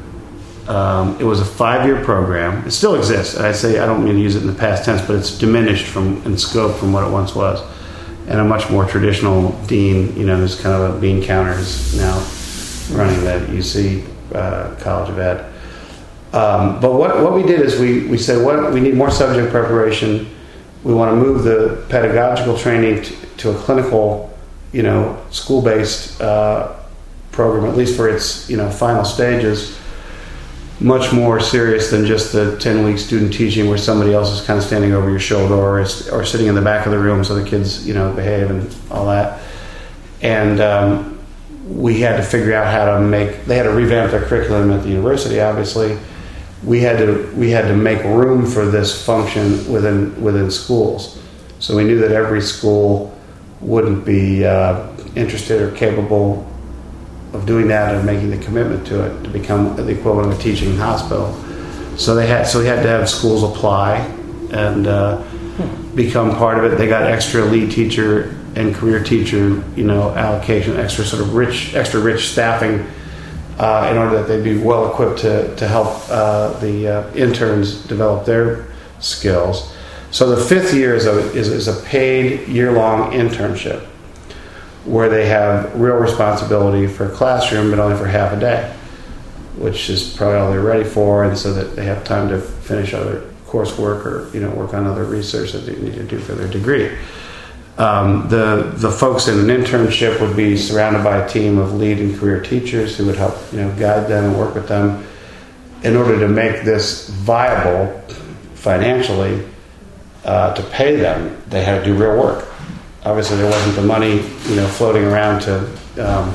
Um, it was a five-year program. It still exists. I say I don't mean to use it in the past tense, but it's diminished from in scope from what it once was. And a much more traditional dean, you know, who's kind of a bean counter, is now running that U C uh, College of Ed. Um, but what, what we did is we, we said, what we need more subject preparation. We want to move the pedagogical training to, to a clinical, you know, school-based uh, program, at least for its, you know, final stages, much more serious than just the ten-week student teaching where somebody else is kind of standing over your shoulder or, is, or sitting in the back of the room so the kids, you know, behave and all that. And um, we had to figure out how to make, they had to revamp their curriculum at the university, obviously. We had to we had to make room for this function within within schools. So we knew that every school wouldn't be uh, interested or capable of doing that and making the commitment to it to become the equivalent of a teaching hospital. So they had so we had to have schools apply and uh, become part of it. They got extra lead teacher and career teacher, you know, allocation, extra sort of rich, extra rich staffing. Uh, in order that they'd be well equipped to, to help uh, the uh, interns develop their skills. So the fifth year is a, is, is a paid year-long internship where they have real responsibility for a classroom, but only for half a day, which is probably all they're ready for, and so that they have time to finish other coursework or, you know, work on other research that they need to do for their degree. Um, the the folks in an internship would be surrounded by a team of lead and career teachers who would help, you know, guide them and work with them in order to make this viable financially. Uh, to pay them, they had to do real work. Obviously, there wasn't the money, you know, floating around to. Um,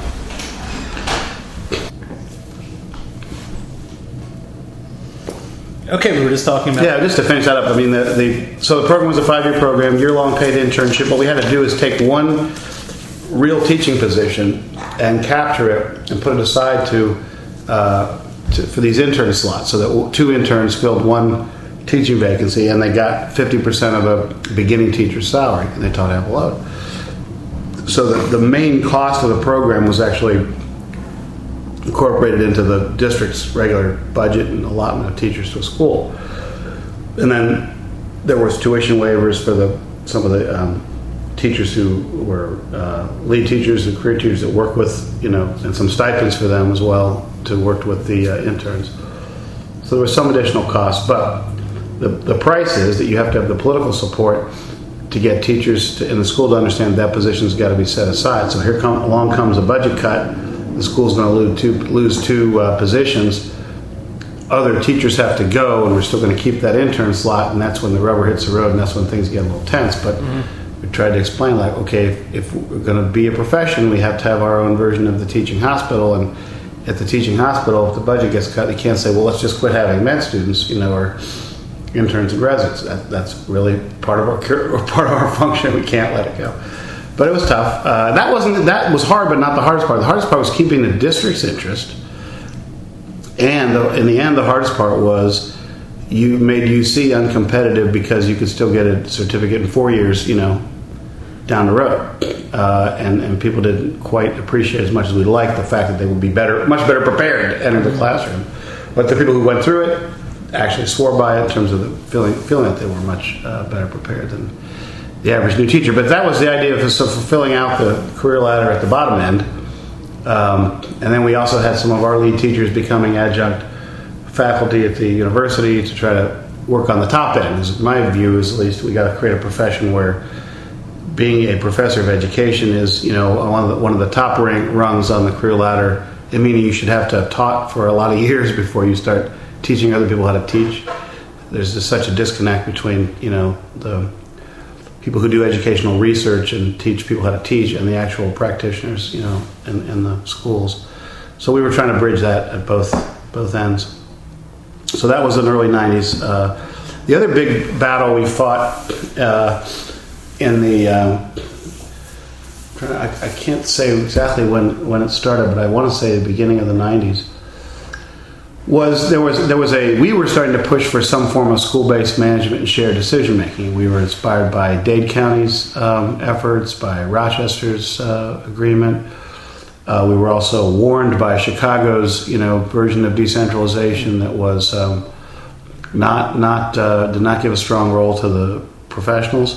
Okay, we were just talking about...
Yeah, just to finish that up, I mean, the, the so the program was a five-year program, year-long paid internship. What we had to do is take one real teaching position and capture it and put it aside to, uh, to for these intern slots, so that two interns filled one teaching vacancy, and they got fifty percent of a beginning teacher's salary, and they taught half a load. So the, the main cost of the program was actually incorporated into the district's regular budget and allotment of teachers to a school. And then there was tuition waivers for the some of the um, teachers who were uh, lead teachers and career teachers that work with, you know, and some stipends for them as well to work with the uh, interns. So there was some additional cost, but the, the price is that you have to have the political support to get teachers to, in the school to understand that position's got to be set aside. So here come, along comes a budget cut. The school's going to lose two, lose two uh, positions. Other teachers have to go, and we're still going to keep that intern slot, and that's when the rubber hits the road, and that's when things get a little tense. But mm-hmm. we tried to explain, like, okay, if, if we're going to be a profession, we have to have our own version of the teaching hospital, and at the teaching hospital, if the budget gets cut, you can't say, well, let's just quit having med students, you know, or interns and residents. That, that's really part of our part of our function. We can't let it go. But it was tough. Uh, that wasn't that was hard, but not the hardest part. The hardest part was keeping the district's interest. And the, in the end, the hardest part was you made U C uncompetitive because you could still get a certificate in four years, you know, down the road. Uh, and, and people didn't quite appreciate as much as we'd like the fact that they would be better, much better prepared to enter the classroom. But the people who went through it actually swore by it in terms of the feeling, feeling that they were much uh, better prepared than the average new teacher. But that was the idea of so fulfilling out the career ladder at the bottom end. Um, and then we also had some of our lead teachers becoming adjunct faculty at the university to try to work on the top end. As my view is, at least, we got to create a profession where being a professor of education is, you know, one of the, one of the top rank rungs on the career ladder, meaning you should have to have taught for a lot of years before you start teaching other people how to teach. There's just such a disconnect between, you know, the people who do educational research and teach people how to teach and the actual practitioners, you know, in, in the schools. So we were trying to bridge that at both both ends. So that was in the early nineties. Uh, the other big battle we fought uh, in the, uh, I, I can't say exactly when, when it started, but I want to say the beginning of the nineties, was there was there was a we were starting to push for some form of school-based management and shared decision making. We were inspired by Dade County's um, efforts, by Rochester's uh, agreement. Uh, we were also warned by Chicago's, you know, version of decentralization that was um, not not uh, did not give a strong role to the professionals.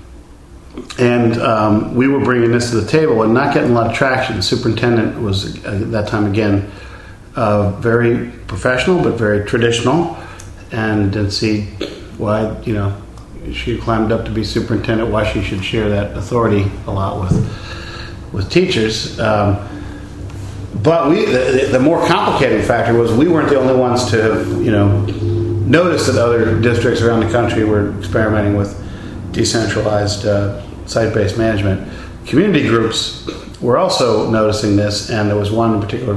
And um, we were bringing this to the table and not getting a lot of traction. The superintendent was uh, at that time again uh, very professional but very traditional, and didn't see why, you know, she climbed up to be superintendent, why she should share that authority a lot with with teachers. Um, but we, the, the more complicating factor was we weren't the only ones to have, you know, noticed that other districts around the country were experimenting with decentralized uh, site-based management. Community groups were also noticing this, and there was one in particular